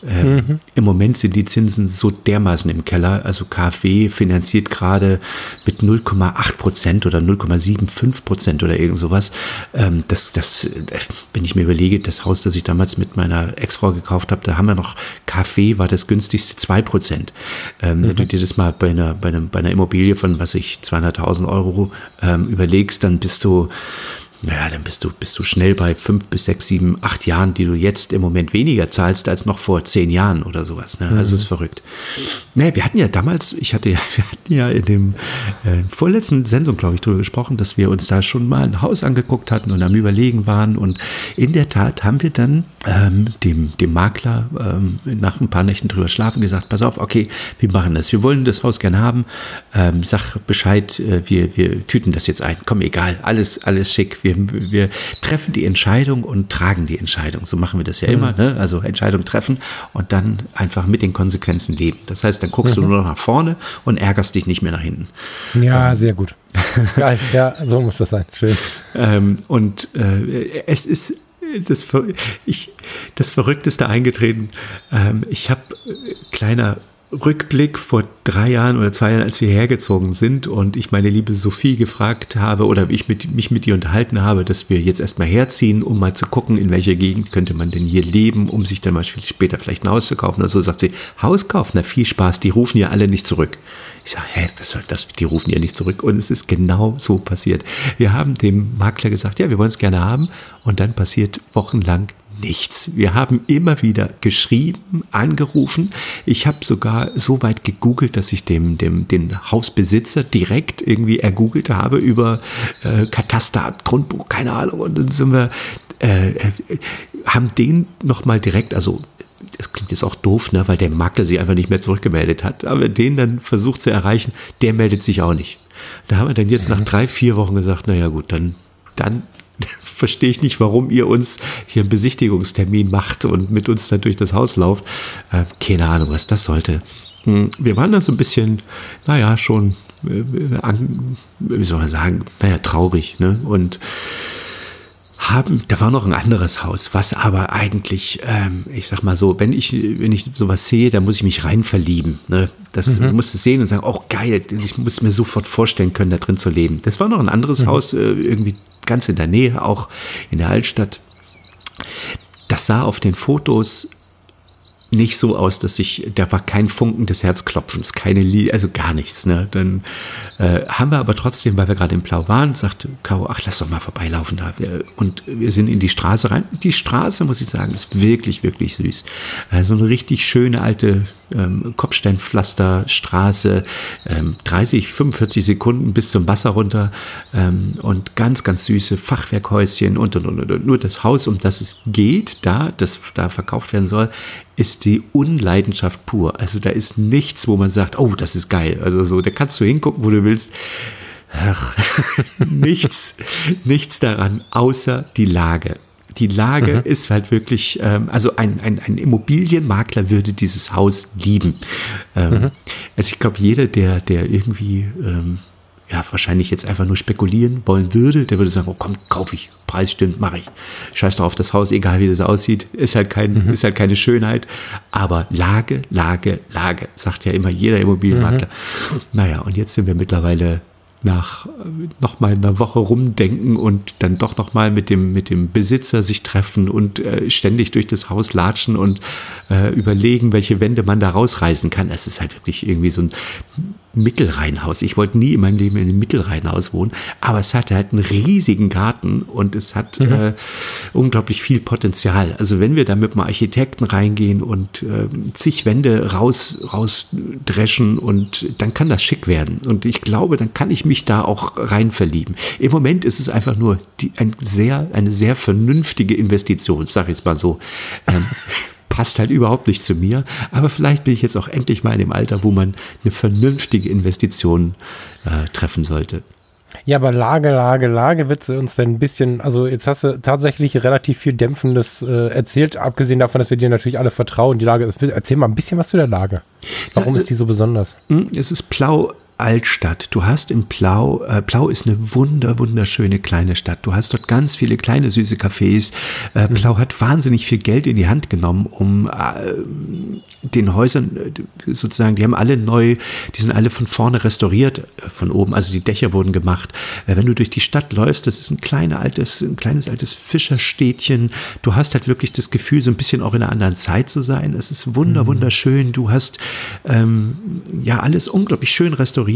Im Moment sind die Zinsen so dermaßen im Keller. Also KfW finanziert gerade mit 0,8% oder 0,75% oder irgend sowas. Wenn ich mir überlege, das Haus, das ich damals mit meiner Ex-Frau gekauft habe, da haben wir noch, KfW war das günstigste 2%. Wenn du dir das mal bei einer Immobilie von, 200.000 Euro überlegst, dann bist du schnell bei 5 bis 6, 7, 8 Jahren, die du jetzt im Moment weniger zahlst als noch vor 10 Jahren oder sowas. Ne? Also das ist verrückt. Naja, wir hatten ja damals, wir hatten ja in dem vorletzten Sendung, glaube ich, darüber gesprochen, dass wir uns da schon mal ein Haus angeguckt hatten und am Überlegen waren. Und in der Tat haben wir dann dem Makler nach ein paar Nächten drüber schlafen gesagt, pass auf, okay, wir machen das. Wir wollen das Haus gerne haben. Sag Bescheid, wir tüten das jetzt ein. Komm, egal, alles schick. Wir treffen die Entscheidung und tragen die Entscheidung. So machen wir das ja immer, ne? Also Entscheidung treffen und dann einfach mit den Konsequenzen leben. Das heißt, dann guckst du nur noch nach vorne und ärgerst dich nicht mehr nach hinten. Ja, sehr gut. Geil, ja, so muss das sein. Schön. Es ist das Verrückteste eingetreten. Ich habe kleiner Rückblick vor 3 Jahren oder 2 Jahren, als wir hergezogen sind und ich meine liebe Sophie gefragt habe oder ich mich mit ihr unterhalten habe, dass wir jetzt erstmal herziehen, um mal zu gucken, in welcher Gegend könnte man denn hier leben, um sich dann mal später vielleicht ein Haus zu kaufen. Oder so sagt sie, Haus kaufen, na viel Spaß, die rufen ja alle nicht zurück. Ich sage, was soll das? Die rufen ja nicht zurück. Und es ist genau so passiert. Wir haben dem Makler gesagt, ja, wir wollen es gerne haben und dann passiert wochenlang nichts. Wir haben immer wieder geschrieben, angerufen. Ich habe sogar so weit gegoogelt, dass ich den Hausbesitzer direkt irgendwie ergoogelt habe über Katasteramt, Grundbuch, keine Ahnung. Und dann sind wir, haben den nochmal direkt, also das klingt jetzt auch doof, ne, weil der Makler sich einfach nicht mehr zurückgemeldet hat, aber den dann versucht zu erreichen, der meldet sich auch nicht. Da haben wir dann jetzt nach 3-4 Wochen gesagt, naja gut, dann verstehe ich nicht, warum ihr uns hier einen Besichtigungstermin macht und mit uns dann durch das Haus lauft. Keine Ahnung, was das sollte. Wir waren dann so ein bisschen, schon, wie soll man sagen, traurig, ne? Und da war noch ein anderes Haus, was aber eigentlich, ich sag mal so, wenn ich sowas sehe, da muss ich mich rein verlieben. Ne? Du musst es sehen und sagen, oh geil, ich muss mir sofort vorstellen können, da drin zu leben. Das war noch ein anderes Haus, irgendwie ganz in der Nähe, auch in der Altstadt. Das sah auf den Fotos nicht so aus, da war kein Funken des Herzklopfens, also gar nichts. Ne? Dann haben wir aber trotzdem, weil wir gerade im Plau waren, sagte Caro, ach, lass doch mal vorbeilaufen da. Und wir sind in die Straße rein. Die Straße, muss ich sagen, ist wirklich, wirklich süß. So eine richtig schöne alte Kopfsteinpflasterstraße, 30, 45 Sekunden bis zum Wasser runter und ganz, ganz süße Fachwerkhäuschen und. Nur das Haus, um das es geht, das da verkauft werden soll, ist die Unleidenschaft pur. Also da ist nichts, wo man sagt, oh, das ist geil. Also so, da kannst du hingucken, wo du willst. Ach, nichts daran, außer die Lage. Die Lage ist halt wirklich, also ein Immobilienmakler würde dieses Haus lieben. Also ich glaube, jeder, der irgendwie wahrscheinlich jetzt einfach nur spekulieren wollen würde, der würde sagen, oh komm, kaufe ich, Preis stimmt, mache ich. Scheiß drauf auf das Haus, egal wie das aussieht, ist halt keine Schönheit, aber Lage, sagt ja immer jeder Immobilienmakler. Naja, und jetzt sind wir mittlerweile nach nochmal einer Woche rumdenken und dann doch nochmal mit dem Besitzer sich treffen und ständig durch das Haus latschen und überlegen, welche Wände man da rausreißen kann. Es ist halt wirklich irgendwie so ein Mittelreihenhaus. Ich wollte nie in meinem Leben in einem Mittelreihenhaus wohnen, aber es hatte halt einen riesigen Garten und es hat unglaublich viel Potenzial. Also wenn wir da mit einem Architekten reingehen und zig Wände rausdreschen und dann kann das schick werden. Und ich glaube, dann kann ich mich da auch rein verlieben. Im Moment ist es einfach nur eine sehr vernünftige Investition, sage ich jetzt mal so. Passt halt überhaupt nicht zu mir, aber vielleicht bin ich jetzt auch endlich mal in dem Alter, wo man eine vernünftige Investition treffen sollte. Ja, aber Lage wird sie uns denn ein bisschen, also jetzt hast du tatsächlich relativ viel Dämpfendes erzählt, abgesehen davon, dass wir dir natürlich alle vertrauen. Die Lage, erzähl mal ein bisschen was zu der Lage. Warum ist die so besonders? Es ist Plau Altstadt. Du hast in Plau ist eine wunderschöne kleine Stadt. Du hast dort ganz viele kleine süße Cafés. Plau hat wahnsinnig viel Geld in die Hand genommen, um den Häusern sozusagen, die sind alle von vorne restauriert, von oben, also die Dächer wurden gemacht. Wenn du durch die Stadt läufst, das ist ein kleines altes Fischerstädtchen. Du hast halt wirklich das Gefühl, so ein bisschen auch in einer anderen Zeit zu sein. Es ist wunderschön. Du hast alles unglaublich schön restauriert.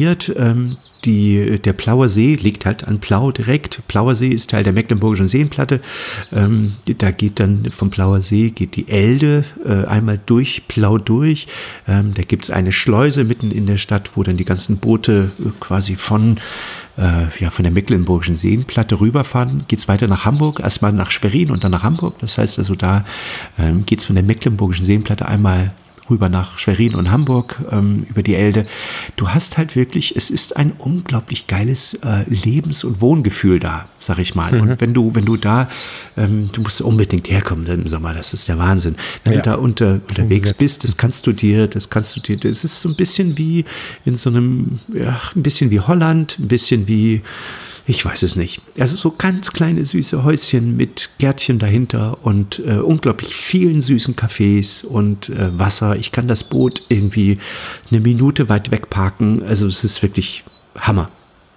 Der Plauer See liegt halt an Plau direkt. Plauer See ist Teil der Mecklenburgischen Seenplatte. Da geht dann vom Plauer See die Elde einmal durch Plau genau durch. Da gibt es eine Schleuse mitten in der Stadt, wo dann die ganzen Boote quasi von der Mecklenburgischen Seenplatte rüberfahren. Geht es weiter nach Hamburg, erstmal nach Schwerin und dann nach Hamburg. Das heißt also, da geht es von der Mecklenburgischen Seenplatte einmal rüber nach Schwerin und Hamburg über die Elde. Du hast halt wirklich, es ist ein unglaublich geiles Lebens- und Wohngefühl da, sag ich mal. Und wenn du da, du musst unbedingt herkommen im Sommer, das ist der Wahnsinn. Wenn du da unterwegs bist, das kannst du dir, das ist so ein bisschen wie in so einem, ein bisschen wie Holland, ein bisschen wie, ich weiß es nicht. Also so ganz kleine süße Häuschen mit Gärtchen dahinter und unglaublich vielen süßen Cafés und Wasser. Ich kann das Boot irgendwie eine Minute weit weg parken. Also es ist wirklich Hammer.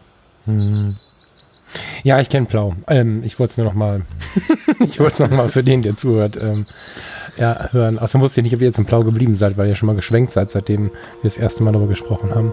Ja, ich kenne Plau. Ich wollte es nur noch mal für den, der zuhört, hören. Außerdem wusste ich nicht, ob ihr jetzt in Plau geblieben seid, weil ihr schon mal geschwenkt seid, seitdem wir das erste Mal darüber gesprochen haben.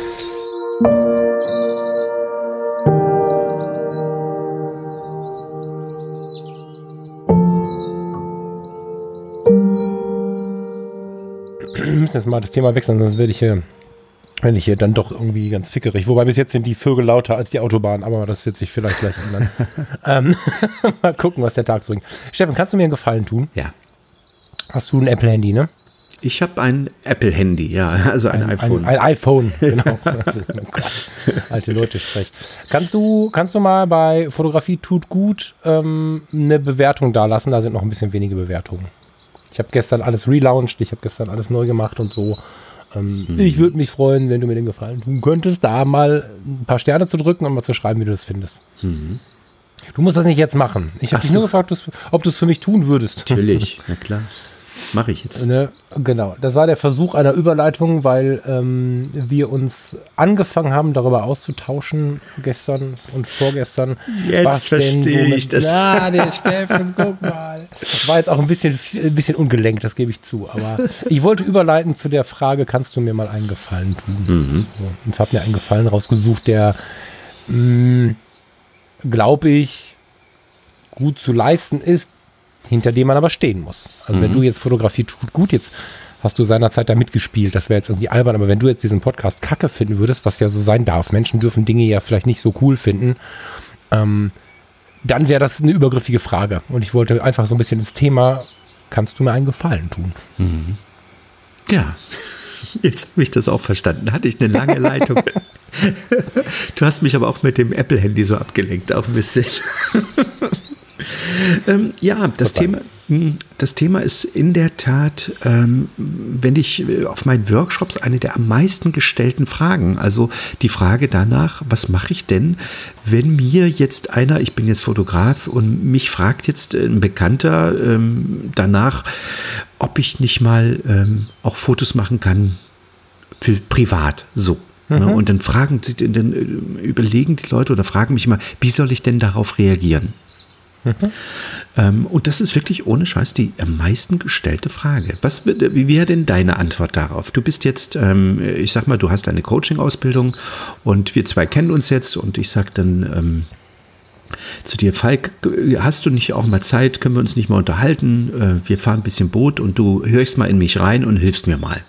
Wir müssen jetzt mal das Thema wechseln, sonst werde ich hier dann doch irgendwie ganz fickerig. Wobei bis jetzt sind die Vögel lauter als die Autobahn, aber das wird sich vielleicht gleich ändern. Mal gucken, was der Tag so bringt. Steffen, kannst du mir einen Gefallen tun? Ja. Hast du ein Apple-Handy, ne? Ich habe ein Apple-Handy, ja, also ein iPhone. Ein iPhone, genau. Alte Leute sprech. Kannst du mal bei Fotografie tut gut eine Bewertung da lassen? Da sind noch ein bisschen wenige Bewertungen. Ich habe gestern alles relaunched, ich habe gestern alles neu gemacht und so. Ich würde mich freuen, wenn du mir den Gefallen tun könntest, da mal ein paar Sterne zu drücken und mal zu schreiben, wie du das findest. Du musst das nicht jetzt machen. Ich habe dich nur gefragt, ob du es für mich tun würdest. Natürlich, na klar. Mache ich jetzt. Ne? Genau, das war der Versuch einer Überleitung, weil wir uns angefangen haben, darüber auszutauschen, gestern und vorgestern. Jetzt verstehe ich das. Na, der Steffen, guck mal. Das war jetzt auch ein bisschen ungelenkt, das gebe ich zu. Aber ich wollte überleiten zu der Frage, kannst du mir mal einen Gefallen tun? So, und habe mir einen Gefallen rausgesucht, der, glaube ich, gut zu leisten ist, hinter dem man aber stehen muss. Also wenn du jetzt Fotografie tut gut, jetzt hast du seinerzeit da mitgespielt, das wäre jetzt irgendwie albern, aber wenn du jetzt diesen Podcast kacke finden würdest, was ja so sein darf, Menschen dürfen Dinge ja vielleicht nicht so cool finden, dann wäre das eine übergriffige Frage. Und ich wollte einfach so ein bisschen ins Thema, kannst du mir einen Gefallen tun? Ja, jetzt habe ich das auch verstanden. Hatte ich eine lange Leitung. Du hast mich aber auch mit dem Apple-Handy so abgelenkt, auch ein bisschen. Ja, das Thema ist in der Tat, wenn ich auf meinen Workshops, eine der am meisten gestellten Fragen. Also die Frage danach, was mache ich denn, wenn mir jetzt einer, ich bin jetzt Fotograf und mich fragt jetzt ein Bekannter danach, ob ich nicht mal auch Fotos machen kann für privat, so. Ne? Und dann überlegen die Leute oder fragen mich immer, wie soll ich denn darauf reagieren? Und das ist wirklich ohne Scheiß die am meisten gestellte Frage. Wie wäre denn deine Antwort darauf? Du bist jetzt, ich sag mal, du hast eine Coaching-Ausbildung und wir zwei kennen uns jetzt und ich sag dann zu dir, Falk, hast du nicht auch mal Zeit, können wir uns nicht mal unterhalten? Wir fahren ein bisschen Boot und du hörst mal in mich rein und hilfst mir mal.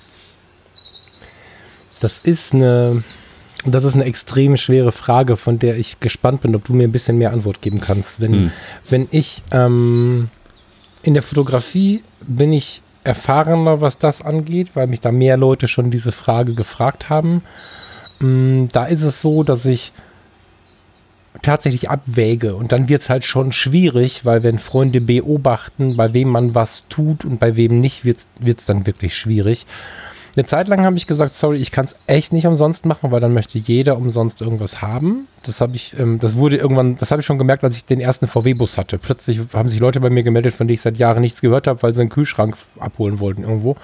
Das ist eine extrem schwere Frage, von der ich gespannt bin, ob du mir ein bisschen mehr Antwort geben kannst. Wenn ich in der Fotografie bin ich erfahrener, was das angeht, weil mich da mehr Leute schon diese Frage gefragt haben. Da ist es so, dass ich tatsächlich abwäge und dann wird es halt schon schwierig, weil wenn Freunde beobachten, bei wem man was tut und bei wem nicht, wird es dann wirklich schwierig. Eine Zeit lang habe ich gesagt, sorry, ich kann es echt nicht umsonst machen, weil dann möchte jeder umsonst irgendwas haben. Das habe ich schon gemerkt, als ich den ersten VW-Bus hatte. Plötzlich haben sich Leute bei mir gemeldet, von denen ich seit Jahren nichts gehört habe, weil sie einen Kühlschrank abholen wollten irgendwo.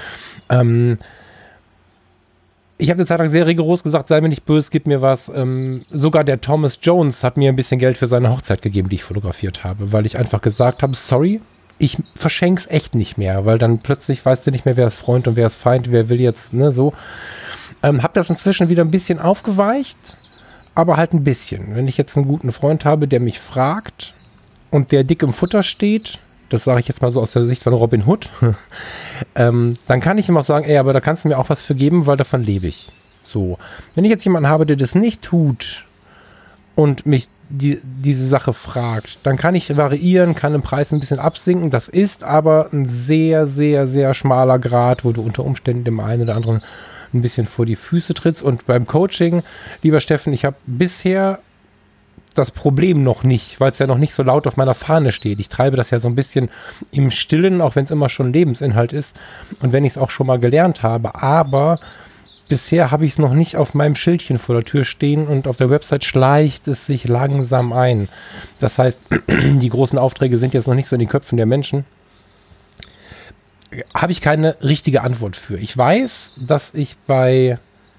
Ich habe eine Zeit lang sehr rigoros gesagt, sei mir nicht böse, gib mir was. Sogar der Thomas Jones hat mir ein bisschen Geld für seine Hochzeit gegeben, die ich fotografiert habe, weil ich einfach gesagt habe, sorry, ich verschenke es echt nicht mehr, weil dann plötzlich weißt du nicht mehr, wer ist Freund und wer ist Feind, wer will jetzt, ne, so. Hab das inzwischen wieder ein bisschen aufgeweicht, aber halt ein bisschen. Wenn ich jetzt einen guten Freund habe, der mich fragt und der dick im Futter steht das sage ich jetzt mal so aus der Sicht von Robin Hood, dann kann ich ihm auch sagen, aber da kannst du mir auch was für geben, weil davon lebe ich. So. Wenn ich jetzt jemanden habe, der das nicht tut und mich diese Sache fragt, dann kann ich variieren, kann den Preis ein bisschen absinken. Das ist aber ein sehr, sehr, sehr schmaler Grat, wo du unter Umständen dem einen oder anderen ein bisschen vor die Füße trittst. Und beim Coaching, lieber Steffen, ich habe bisher das Problem noch nicht, weil es ja noch nicht so laut auf meiner Fahne steht. Ich treibe das ja so ein bisschen im Stillen, auch wenn es immer schon Lebensinhalt ist und wenn ich es auch schon mal gelernt habe. Aber bisher habe ich es noch nicht auf meinem Schildchen vor der Tür stehen und auf der Website schleicht es sich langsam ein. Das heißt, die großen Aufträge sind jetzt noch nicht so in den Köpfen der Menschen. Habe ich keine richtige Antwort für. Ich weiß, dass ich bei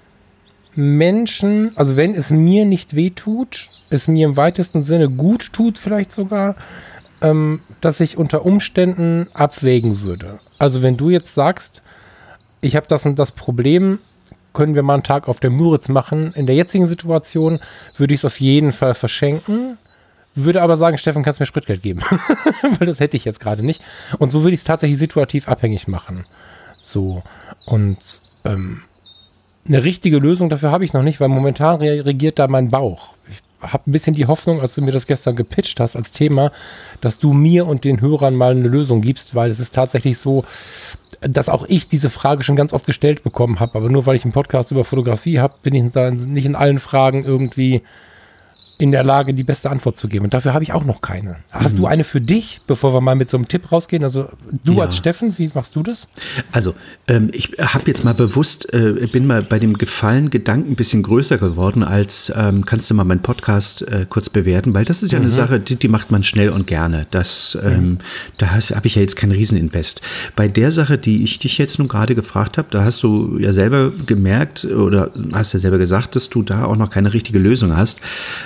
Menschen, also wenn es mir nicht wehtut, es mir im weitesten Sinne gut tut vielleicht sogar, dass ich unter Umständen abwägen würde. Also wenn du jetzt sagst, ich habe das und das Problem, können wir mal einen Tag auf der Müritz machen. In der jetzigen Situation würde ich es auf jeden Fall verschenken, würde aber sagen, Steffen, kannst du mir Spritgeld geben? Weil das hätte ich jetzt gerade nicht. Und so würde ich es tatsächlich situativ abhängig machen. So. Und eine richtige Lösung dafür habe ich noch nicht, weil momentan regiert da mein Bauch. Ich habe ein bisschen die Hoffnung, als du mir das gestern gepitcht hast als Thema, dass du mir und den Hörern mal eine Lösung gibst, weil es ist tatsächlich so, dass auch ich diese Frage schon ganz oft gestellt bekommen habe, aber nur weil ich einen Podcast über Fotografie habe, bin ich da nicht in allen Fragen irgendwie in der Lage, die beste Antwort zu geben. Und dafür habe ich auch noch keine. Hast du eine für dich, bevor wir mal mit so einem Tipp rausgehen? Also du als Steffen, wie machst du das? Also ich habe jetzt mal bewusst, bin mal bei dem Gedanken ein bisschen größer geworden als, kannst du mal meinen Podcast kurz bewerten, weil das ist ja eine Sache, die macht man schnell und gerne. Das, da habe ich ja jetzt keinen Rieseninvest. Bei der Sache, die ich dich jetzt nun gerade gefragt habe, da hast du ja selber gemerkt oder hast ja selber gesagt, dass du da auch noch keine richtige Lösung hast.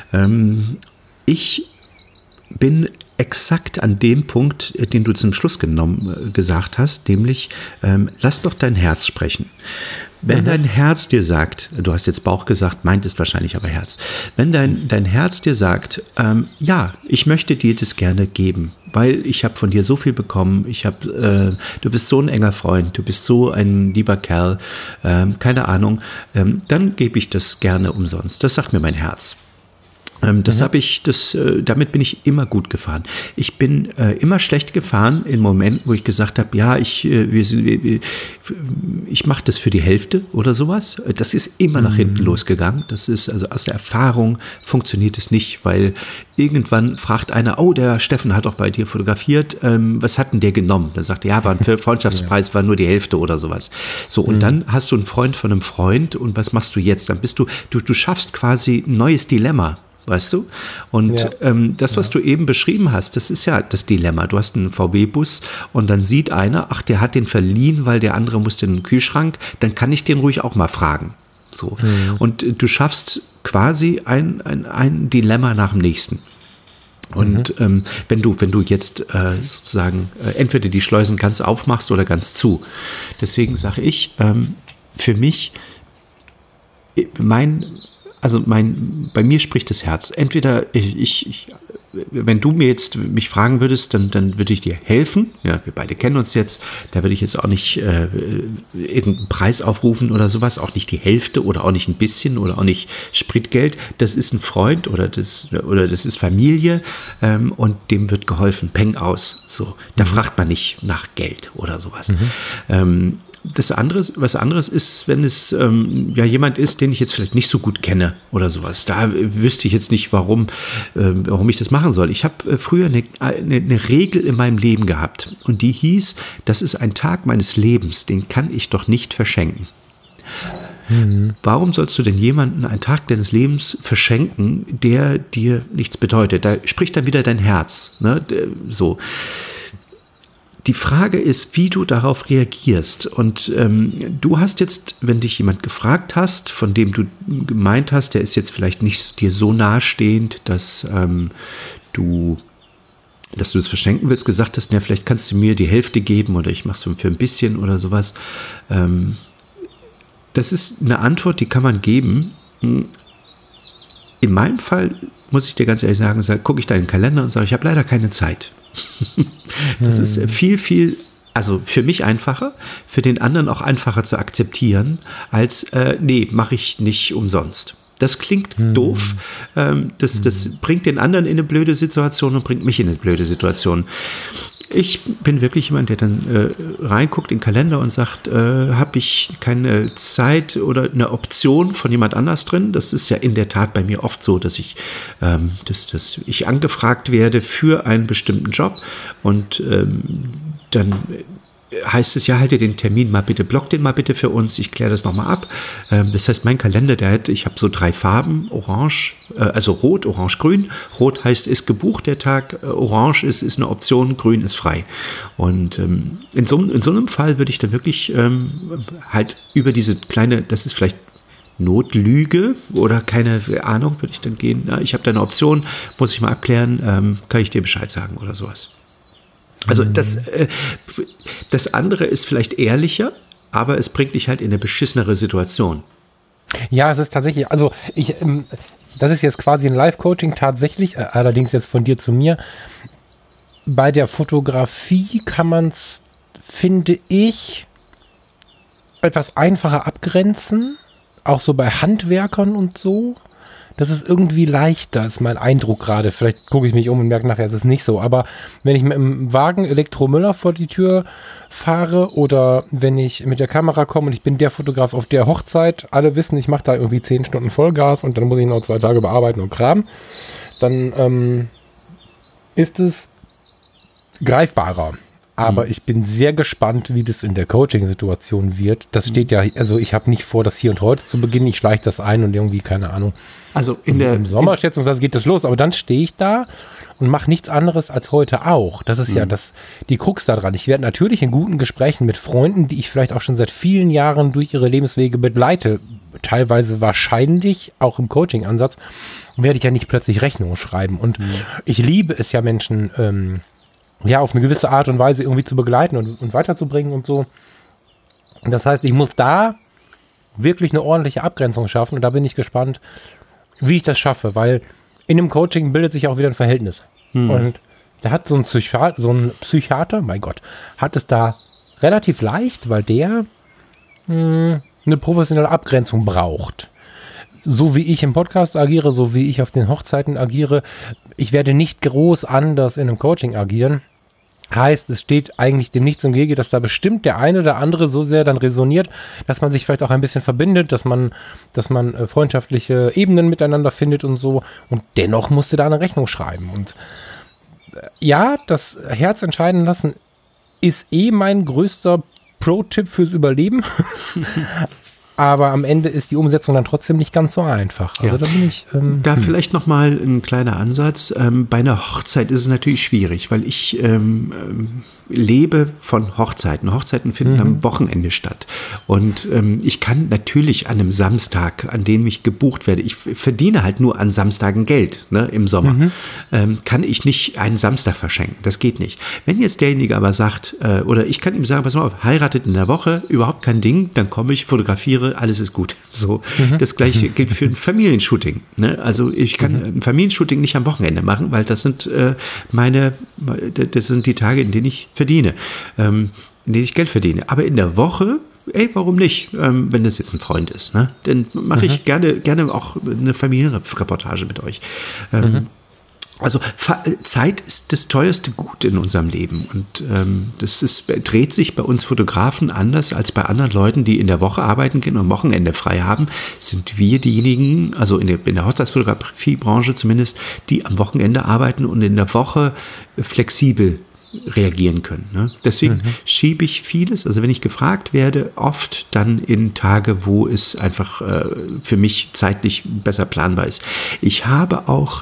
Ich bin exakt an dem Punkt, den du zum Schluss gesagt hast, nämlich lass doch dein Herz sprechen. Wenn dein Herz dir sagt, du hast jetzt Bauch gesagt, meint es wahrscheinlich aber Herz, wenn dein Herz dir sagt, ja, ich möchte dir das gerne geben, weil ich habe von dir so viel bekommen, du bist so ein enger Freund, du bist so ein lieber Kerl, keine Ahnung, dann gebe ich das gerne umsonst. Das sagt mir mein Herz. Damit bin ich immer gut gefahren. Ich bin immer schlecht gefahren in Momenten, wo ich gesagt habe, ja, ich mache das für die Hälfte oder sowas. Das ist immer nach hinten losgegangen. Das ist also aus der Erfahrung funktioniert es nicht, weil irgendwann fragt einer, oh, der Steffen hat doch bei dir fotografiert, was hat denn der genommen? Dann sagt er, ja, war ein Freundschaftspreis, war nur die Hälfte oder sowas. So, und dann hast du einen Freund von einem Freund und was machst du jetzt? Dann bist du schaffst quasi ein neues Dilemma. Weißt du? Und das, was du eben beschrieben hast, das ist ja das Dilemma. Du hast einen VW-Bus und dann sieht einer, ach, der hat den verliehen, weil der andere musste in den Kühlschrank, dann kann ich den ruhig auch mal fragen. So. Und du schaffst quasi ein Dilemma nach dem nächsten. Und wenn du jetzt sozusagen entweder die Schleusen ganz aufmachst oder ganz zu. Deswegen sage ich, für mich, bei mir spricht das Herz. Entweder wenn du mir jetzt mich fragen würdest, dann würde ich dir helfen. Ja, wir beide kennen uns jetzt. Da würde ich jetzt auch nicht irgendeinen Preis aufrufen oder sowas. Auch nicht die Hälfte oder auch nicht ein bisschen oder auch nicht Spritgeld. Das ist ein Freund oder das ist Familie und dem wird geholfen. Peng aus. So, da fragt man nicht nach Geld oder sowas. Was anderes ist, wenn es jemand ist, den ich jetzt vielleicht nicht so gut kenne oder sowas. Da wüsste ich jetzt nicht, warum ich das machen soll. Ich habe früher eine Regel in meinem Leben gehabt und die hieß, das ist ein Tag meines Lebens, den kann ich doch nicht verschenken. Warum sollst du denn jemanden einen Tag deines Lebens verschenken, der dir nichts bedeutet? Da spricht dann wieder dein Herz. Ne? So. Die Frage ist, wie du darauf reagierst. Und du hast jetzt, wenn dich jemand gefragt hast, von dem du gemeint hast, der ist jetzt vielleicht nicht dir so nahestehend, dass du es verschenken willst, gesagt hast, ja, vielleicht kannst du mir die Hälfte geben oder ich mache es für ein bisschen oder sowas. Das ist eine Antwort, die kann man geben. in meinem Fall, muss ich dir ganz ehrlich sagen, gucke ich da in den Kalender und sage, ich habe leider keine Zeit. Das ist viel, also für mich einfacher, für den anderen auch einfacher zu akzeptieren, als nee, mache ich nicht umsonst. Das klingt doof, das bringt den anderen in eine blöde Situation und bringt mich in eine blöde Situation. Ich bin wirklich jemand, der dann reinguckt in den Kalender und sagt, habe ich keine Zeit oder eine Option von jemand anders drin? Das ist ja in der Tat bei mir oft so, dass ich angefragt werde für einen bestimmten Job und dann heißt es ja, halte den Termin mal bitte, block den mal bitte für uns, ich kläre das nochmal ab. Das heißt, mein Kalender, ich habe so 3 Farben, orange, also rot, orange, grün. Rot heißt, ist gebucht der Tag, orange ist eine Option, grün ist frei. Und in so einem Fall würde ich dann wirklich halt über diese kleine, das ist vielleicht Notlüge oder keine Ahnung, würde ich dann gehen, na, ich habe da eine Option, muss ich mal abklären, kann ich dir Bescheid sagen oder sowas. Also das andere ist vielleicht ehrlicher, aber es bringt dich halt in eine beschissenere Situation. Ja, es ist tatsächlich, also das ist jetzt quasi ein Live-Coaching tatsächlich, allerdings jetzt von dir zu mir. Bei der Fotografie kann man es, finde ich, etwas einfacher abgrenzen, auch so bei Handwerkern und so. Das ist irgendwie leichter, ist mein Eindruck gerade. Vielleicht gucke ich mich um und merke nachher, es ist nicht so. Aber wenn ich mit dem Wagen Elektromüller vor die Tür fahre oder wenn ich mit der Kamera komme und ich bin der Fotograf auf der Hochzeit, alle wissen, ich mache da irgendwie 10 Stunden Vollgas und dann muss ich noch 2 Tage bearbeiten und Kram, dann ist es greifbarer. Aber ich bin sehr gespannt, wie das in der Coaching-Situation wird. Das steht ja, also ich habe nicht vor, das hier und heute zu beginnen. Ich schleiche das ein und irgendwie, keine Ahnung. Also im Sommer schätzungsweise geht das los. Aber dann stehe ich da und mache nichts anderes als heute auch. Das ist ja die Krux daran. Ich werde natürlich in guten Gesprächen mit Freunden, die ich vielleicht auch schon seit vielen Jahren durch ihre Lebenswege begleite, teilweise wahrscheinlich auch im Coaching-Ansatz, werde ich ja nicht plötzlich Rechnungen schreiben. Und ich liebe es ja, Menschen auf eine gewisse Art und Weise irgendwie zu begleiten und weiterzubringen und so. Und das heißt, ich muss da wirklich eine ordentliche Abgrenzung schaffen und da bin ich gespannt, wie ich das schaffe, weil in dem Coaching bildet sich auch wieder ein Verhältnis. Und da hat so ein Psychiater, mein Gott, hat es da relativ leicht, weil der eine professionelle Abgrenzung braucht. So wie ich im Podcast agiere, so wie ich auf den Hochzeiten agiere, ich werde nicht groß anders in einem Coaching agieren. Heißt, es steht eigentlich dem nichts im Wege, dass da bestimmt der eine oder andere so sehr dann resoniert, dass man sich vielleicht auch ein bisschen verbindet, dass man freundschaftliche Ebenen miteinander findet und so. Und dennoch musste da eine Rechnung schreiben. Und ja, das Herz entscheiden lassen ist mein größter Pro-Tipp fürs Überleben. Aber am Ende ist die Umsetzung dann trotzdem nicht ganz so einfach. Also da bin ich. Da vielleicht nochmal ein kleiner Ansatz. Bei einer Hochzeit ist es natürlich schwierig, weil ich lebe von Hochzeiten. Hochzeiten finden am Wochenende statt. Und ich kann natürlich an einem Samstag, an dem ich gebucht werde, ich verdiene halt nur an Samstagen Geld, ne, im Sommer, kann ich nicht einen Samstag verschenken. Das geht nicht. Wenn jetzt derjenige aber sagt, oder ich kann ihm sagen, pass mal auf, heiratet in der Woche, überhaupt kein Ding, dann komme ich, fotografiere, alles ist gut. So, das Gleiche gilt für ein Familienshooting. Ne? Also ich kann ein Familienshooting nicht am Wochenende machen, weil das sind das sind die Tage, in denen ich verdiene, in denen ich Geld verdiene. Aber in der Woche, warum nicht, wenn das jetzt ein Freund ist, ne? Dann mache ich gerne auch eine Familienreportage mit euch. Also Zeit ist das teuerste Gut in unserem Leben und dreht sich bei uns Fotografen anders als bei anderen Leuten, die in der Woche arbeiten gehen und am Wochenende frei haben, sind wir diejenigen, also in der Hochzeitsfotografiebranche zumindest, die am Wochenende arbeiten und in der Woche flexibel reagieren können. Ne? Deswegen schiebe ich vieles, also wenn ich gefragt werde, oft dann in Tage, wo es einfach für mich zeitlich besser planbar ist. Ich habe auch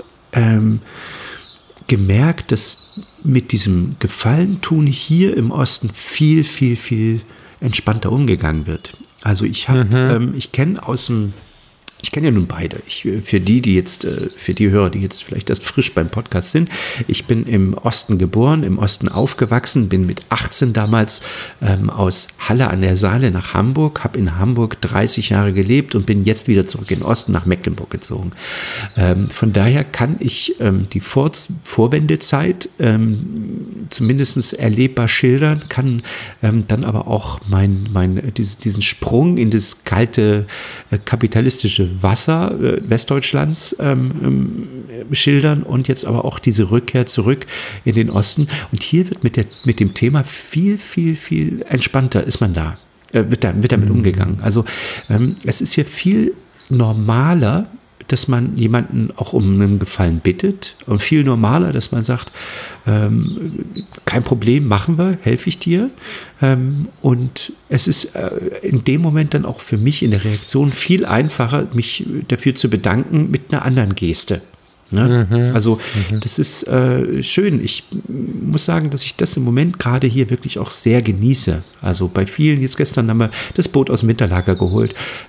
gemerkt, dass mit diesem Gefallentun hier im Osten viel, viel, viel entspannter umgegangen wird. Also ich kenne aus dem Ich kenne ja nun beide. Für die Hörer, die jetzt vielleicht erst frisch beim Podcast sind, ich bin im Osten geboren, im Osten aufgewachsen, bin mit 18 damals aus Halle an der Saale nach Hamburg, habe in Hamburg 30 Jahre gelebt und bin jetzt wieder zurück in den Osten nach Mecklenburg gezogen. Von daher kann ich die Vorwendezeit zumindest erlebbar schildern, kann dann aber auch diesen Sprung in das kalte kapitalistische Wasser Westdeutschlands schildern und jetzt aber auch diese Rückkehr zurück in den Osten. Und hier wird mit dem Thema viel, viel, viel entspannter ist man da. Wird damit umgegangen. Also es ist hier viel normaler, dass man jemanden auch um einen Gefallen bittet und viel normaler, dass man sagt, kein Problem, machen wir, helfe ich dir. Und es ist in dem Moment dann auch für mich in der Reaktion viel einfacher, mich dafür zu bedanken mit einer anderen Geste. Ne? Also das ist schön. Ich muss sagen, dass ich das im Moment gerade hier wirklich auch sehr genieße. Also bei vielen, jetzt gestern haben wir das Boot aus dem Winterlager geholt.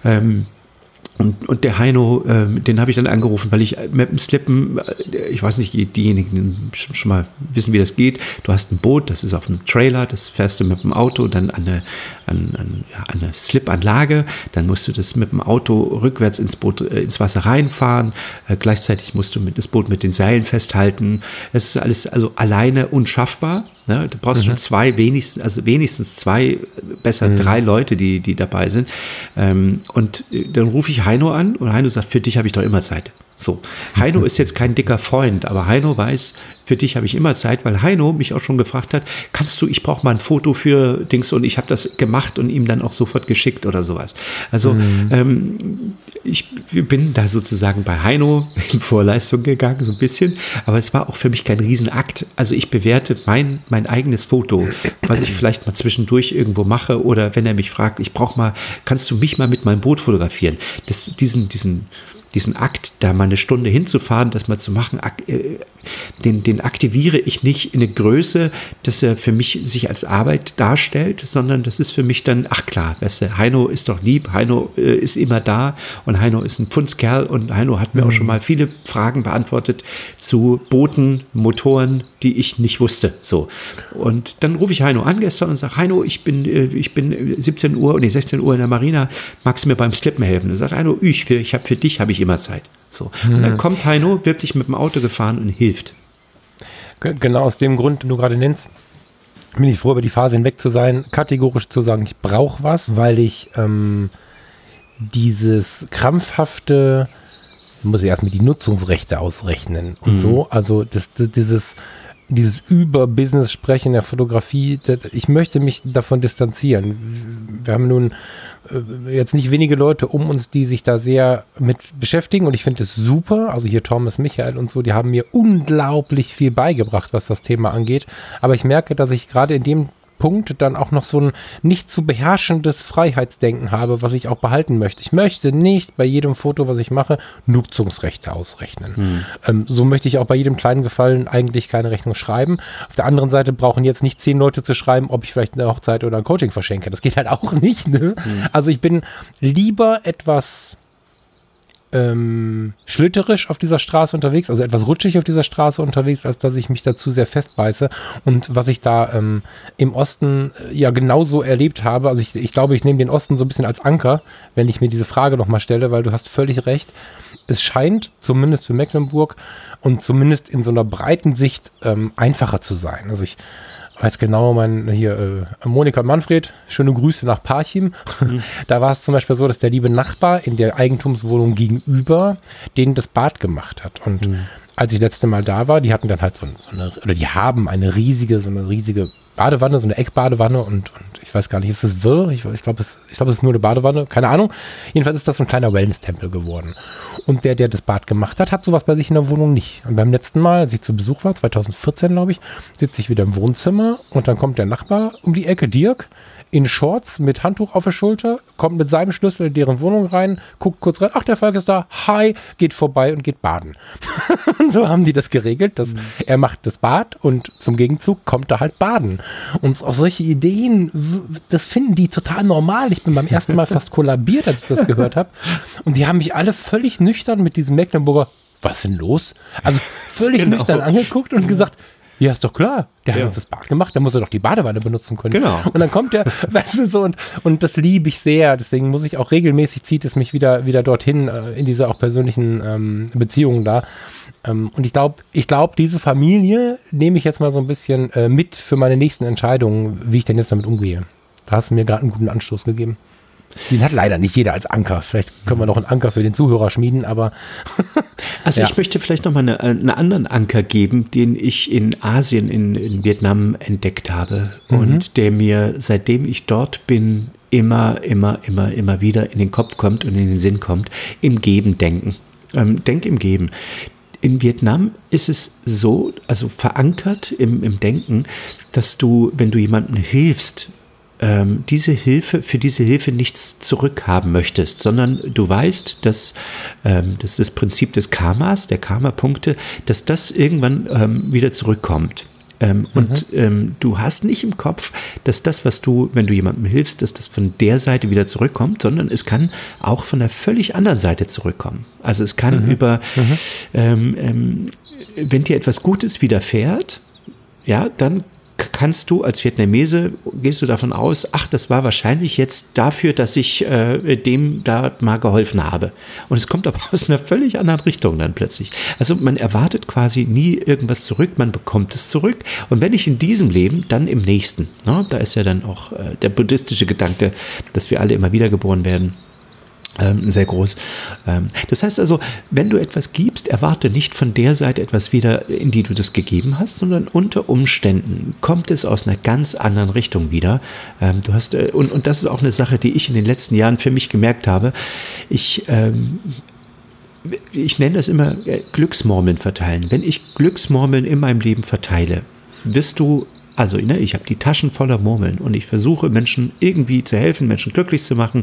Und der Heino, den habe ich dann angerufen, weil ich mit dem Slippen, ich weiß nicht, diejenigen schon mal wissen, wie das geht. Du hast ein Boot, das ist auf einem Trailer, das fährst du mit dem Auto dann an eine Slipanlage, dann musst du das mit dem Auto rückwärts ins Wasser reinfahren, gleichzeitig musst du das Boot mit den Seilen festhalten. Es ist alles also alleine unschaffbar. Ne? Du brauchst schon wenigstens zwei, besser 3 Leute, die dabei sind. Und dann rufe ich Heino an und Heino sagt, für dich habe ich doch immer Zeit. So, Heino ist jetzt kein dicker Freund, aber Heino weiß, für dich habe ich immer Zeit, weil Heino mich auch schon gefragt hat, ich brauche mal ein Foto für Dings und ich habe das gemacht und ihm dann auch sofort geschickt oder sowas. Also ich bin da sozusagen bei Heino in Vorleistung gegangen, so ein bisschen, aber es war auch für mich kein Riesenakt. Also ich bewerte mein eigenes Foto, was ich vielleicht mal zwischendurch irgendwo mache oder wenn er mich fragt, kannst du mich mal mit meinem Boot fotografieren? Diesen Akt, da mal eine Stunde hinzufahren, das mal zu machen, den aktiviere ich nicht in eine Größe, dass er für mich sich als Arbeit darstellt, sondern das ist für mich dann, ach klar, weißt du, Heino ist doch lieb, Heino ist immer da und Heino ist ein Pfundskerl und Heino hat mir auch schon mal viele Fragen beantwortet zu Booten, Motoren, die ich nicht wusste. So. Und dann rufe ich Heino an gestern und sage, Heino, ich bin 16 Uhr in der Marina, magst du mir beim Slippen helfen? Und sagt Heino, für dich habe ich immer Zeit. So. Und dann kommt Heino wirklich mit dem Auto gefahren und hilft. Genau aus dem Grund, den du gerade nennst, bin ich froh, über die Phase hinweg zu sein, kategorisch zu sagen, ich brauche was, weil ich dieses krampfhafte, muss ich erstmal die Nutzungsrechte ausrechnen und so, also dieses Über-Business-Sprechen der Fotografie, ich möchte mich davon distanzieren. Wir haben nun jetzt nicht wenige Leute um uns, die sich da sehr mit beschäftigen und ich finde es super, also hier Thomas, Michael und so, die haben mir unglaublich viel beigebracht, was das Thema angeht, aber ich merke, dass ich gerade in dem Punkt dann auch noch so ein nicht zu beherrschendes Freiheitsdenken habe, was ich auch behalten möchte. Ich möchte nicht bei jedem Foto, was ich mache, Nutzungsrechte ausrechnen. So möchte ich auch bei jedem kleinen Gefallen eigentlich keine Rechnung schreiben. Auf der anderen Seite brauchen jetzt nicht 10 Leute zu schreiben, ob ich vielleicht eine Hochzeit oder ein Coaching verschenke. Das geht halt auch nicht. Ne? Also ich bin lieber etwas schlitterisch auf dieser Straße unterwegs, also etwas rutschig auf dieser Straße unterwegs, als dass ich mich dazu sehr festbeiße. Und was ich da im Osten ja genauso erlebt habe, also ich glaube, ich nehme den Osten so ein bisschen als Anker, wenn ich mir diese Frage nochmal stelle, weil du hast völlig recht. Es scheint, zumindest für Mecklenburg und zumindest in so einer breiten Sicht einfacher zu sein. Also ich weiß genau, Monika und Manfred, schöne Grüße nach Parchim. Da war es zum Beispiel so, dass der liebe Nachbar in der Eigentumswohnung gegenüber denen das Bad gemacht hat. Und als ich letzte Mal da war, die hatten dann halt die haben eine riesige Badewanne, so eine Eckbadewanne und ich weiß gar nicht, ist das wirr? Ich glaube, es ist nur eine Badewanne, keine Ahnung. Jedenfalls ist das so ein kleiner Wellness-Tempel geworden. Und der das Bad gemacht hat sowas bei sich in der Wohnung nicht. Und beim letzten Mal, als ich zu Besuch war, 2014 glaube ich, sitze ich wieder im Wohnzimmer und dann kommt der Nachbar um die Ecke, Dirk, in Shorts mit Handtuch auf der Schulter, kommt mit seinem Schlüssel in deren Wohnung rein, guckt kurz rein, ach, der Falk ist da, hi, geht vorbei und geht baden. Und so haben die das geregelt, dass er macht das Bad und zum Gegenzug kommt er halt baden. Und auf solche Ideen, das finden die total normal. Ich bin beim ersten Mal fast kollabiert, als ich das gehört habe. Und die haben mich alle völlig nüchtern mit diesem Mecklenburger, was denn los? Also völlig nüchtern angeguckt und gesagt, ja, ist doch klar, der hat uns das Bad gemacht, dann muss er doch die Badewanne benutzen können. Genau. Und dann kommt der, weißt du, so, und das liebe ich sehr, deswegen muss ich auch regelmäßig, zieht es mich wieder dorthin, in diese auch persönlichen Beziehungen da. Und ich glaube, diese Familie nehme ich jetzt mal so ein bisschen mit für meine nächsten Entscheidungen, wie ich denn jetzt damit umgehe. Da hast du mir gerade einen guten Anstoß gegeben. Den hat leider nicht jeder als Anker. Vielleicht können wir noch einen Anker für den Zuhörer schmieden, aber also ich möchte vielleicht noch mal einen anderen Anker geben, den ich in Asien, in Vietnam entdeckt habe und der mir, seitdem ich dort bin, immer wieder in den Kopf kommt und in den Sinn kommt. Im Geben denken. Denk im Geben. In Vietnam ist es so, also verankert im Denken, dass du, wenn du jemandem hilfst, für diese Hilfe nichts zurückhaben möchtest, sondern du weißt, dass das Prinzip des Karmas, der Karma-Punkte, dass das irgendwann wieder zurückkommt. Und du hast nicht im Kopf, dass das, was du, wenn du jemandem hilfst, dass das von der Seite wieder zurückkommt, sondern es kann auch von der völlig anderen Seite zurückkommen. Also es kann wenn dir etwas Gutes widerfährt, ja, dann kannst du als Vietnamese, gehst du davon aus, ach, das war wahrscheinlich jetzt dafür, dass ich dem da mal geholfen habe. Und es kommt aber aus einer völlig anderen Richtung dann plötzlich. Also man erwartet quasi nie irgendwas zurück, man bekommt es zurück. Und wenn nicht in diesem Leben, dann im nächsten. Ne? Da ist ja dann auch der buddhistische Gedanke, dass wir alle immer wieder geboren werden. Sehr groß. Das heißt also, wenn du etwas gibst, erwarte nicht von der Seite etwas wieder, in die du das gegeben hast, sondern unter Umständen kommt es aus einer ganz anderen Richtung wieder. Du hast, und das ist auch eine Sache, die ich in den letzten Jahren für mich gemerkt habe. Ich nenne das immer Glücksmurmeln verteilen. Wenn ich Glücksmurmeln in meinem Leben verteile, wirst du Also ich habe die Taschen voller Murmeln und ich versuche Menschen irgendwie zu helfen, Menschen glücklich zu machen.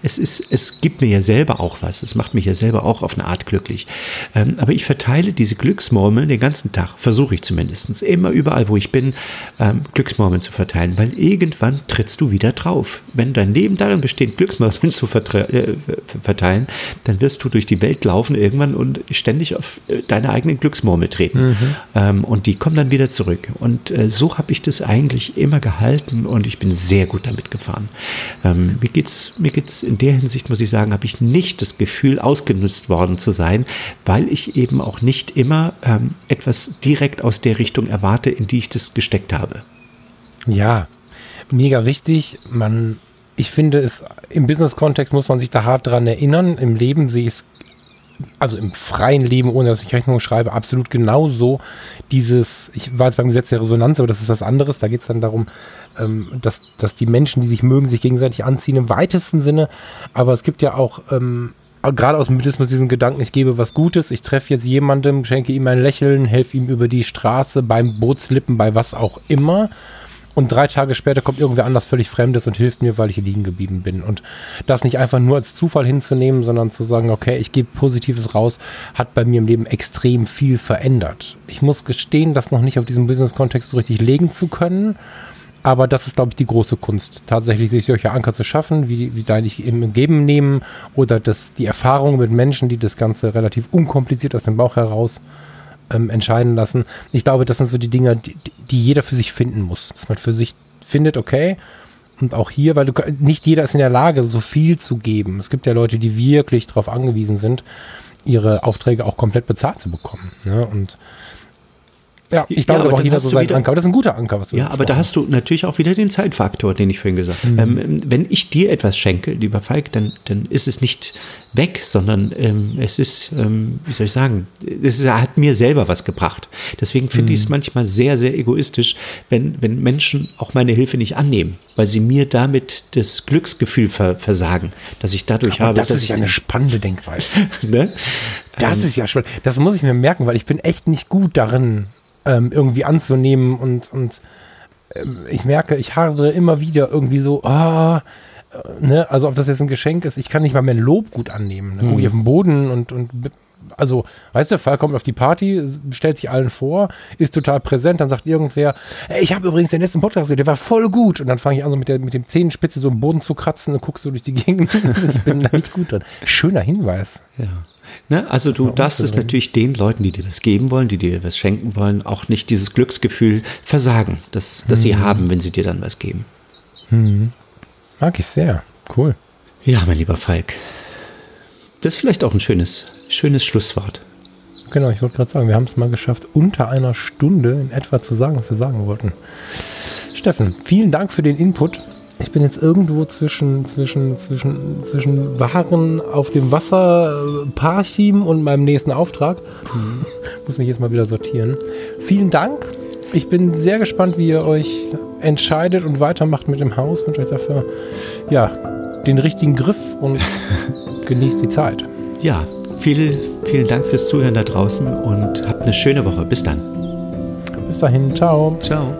Es gibt mir ja selber auch was. Es macht mich ja selber auch auf eine Art glücklich. Aber ich verteile diese Glücksmurmeln den ganzen Tag, versuche ich zumindest, immer überall, wo ich bin, Glücksmurmeln zu verteilen, weil irgendwann trittst du wieder drauf. Wenn dein Leben darin besteht, Glücksmurmeln zu verteilen, dann wirst du durch die Welt laufen irgendwann und ständig auf deine eigenen Glücksmurmel treten. Und die kommen dann wieder zurück. Und so habe ich das eigentlich immer gehalten und ich bin sehr gut damit gefahren. Mir geht's in der Hinsicht, muss ich sagen, habe ich nicht das Gefühl, ausgenutzt worden zu sein, weil ich eben auch nicht immer etwas direkt aus der Richtung erwarte, in die ich das gesteckt habe. Ja, mega wichtig. Ich finde es, im Business-Kontext muss man sich da hart dran erinnern. Im Leben sehe ich es, also im freien Leben, ohne dass ich Rechnung schreibe, absolut genauso. Ich war jetzt beim Gesetz der Resonanz, aber das ist was anderes. Da geht es dann darum, dass die Menschen, die sich mögen, sich gegenseitig anziehen im weitesten Sinne. Aber es gibt ja auch, gerade aus dem Buddhismus, diesen Gedanken, ich gebe was Gutes, ich treffe jetzt jemandem, schenke ihm ein Lächeln, helfe ihm über die Straße, beim Bootslippen, bei was auch immer. Und 3 Tage später kommt irgendwer anders völlig Fremdes und hilft mir, weil ich liegen geblieben bin. Und das nicht einfach nur als Zufall hinzunehmen, sondern zu sagen, okay, ich gebe Positives raus, hat bei mir im Leben extrem viel verändert. Ich muss gestehen, das noch nicht auf diesem Business-Kontext so richtig legen zu können. Aber das ist, glaube ich, die große Kunst. Tatsächlich sich solche Anker zu schaffen, wie da ich im Geben nehmen oder die Erfahrung mit Menschen, die das Ganze relativ unkompliziert aus dem Bauch heraus entscheiden lassen. Ich glaube, das sind so die Dinge, die jeder für sich finden muss. Dass man für sich findet, okay, und auch hier, weil nicht jeder ist in der Lage, so viel zu geben. Es gibt ja Leute, die wirklich darauf angewiesen sind, ihre Aufträge auch komplett bezahlt zu bekommen. Ne? Und ja, ich glaube, aber auch jeder so seinen Anker. Aber das ist ein guter Anker, was du aber da hast du natürlich auch wieder den Zeitfaktor, den ich vorhin gesagt habe. Wenn ich dir etwas schenke, lieber Falk, dann ist es nicht weg, sondern es ist, wie soll ich sagen, hat mir selber was gebracht. Deswegen finde ich es manchmal sehr, sehr egoistisch, wenn Menschen auch meine Hilfe nicht annehmen, weil sie mir damit das Glücksgefühl versagen, dass ich dadurch habe. Das ist ja eine spannende Denkweise. Ne? Das ist ja spannend. Das muss ich mir merken, weil ich bin echt nicht gut darin, irgendwie anzunehmen und ich merke, ich hadere immer wieder irgendwie so, ne, also ob das jetzt ein Geschenk ist, ich kann nicht mal mehr ein Lob gut annehmen. Dann gucke ich auf den Boden und also, weißt du, Fall kommt auf die Party, stellt sich allen vor, ist total präsent, dann sagt irgendwer, hey, ich habe übrigens den letzten Podcast gehört, der war voll gut. Und dann fange ich an, so mit dem Zehenspitze so im Boden zu kratzen und guckst so durch die Gegend. Ich bin da nicht gut drin. Schöner Hinweis. Ja. Ne, also du darfst es natürlich den Leuten, die dir das geben wollen, die dir was schenken wollen, auch nicht dieses Glücksgefühl versagen, das sie haben, wenn sie dir dann was geben. Mag ich sehr. Cool. Ja, mein lieber Falk. Das ist vielleicht auch ein schönes Schlusswort. Genau, ich wollte gerade sagen, wir haben es mal geschafft, unter einer Stunde in etwa zu sagen, was wir sagen wollten. Steffen, vielen Dank für den Input. Ich bin jetzt irgendwo zwischen Waren auf dem Wasser, Parchim und meinem nächsten Auftrag. Muss mich jetzt mal wieder sortieren. Vielen Dank. Ich bin sehr gespannt, wie ihr euch entscheidet und weitermacht mit dem Haus. Ich wünsche euch dafür den richtigen Griff und genießt die Zeit. Ja, vielen Dank fürs Zuhören da draußen und habt eine schöne Woche. Bis dann. Bis dahin. Ciao. Ciao.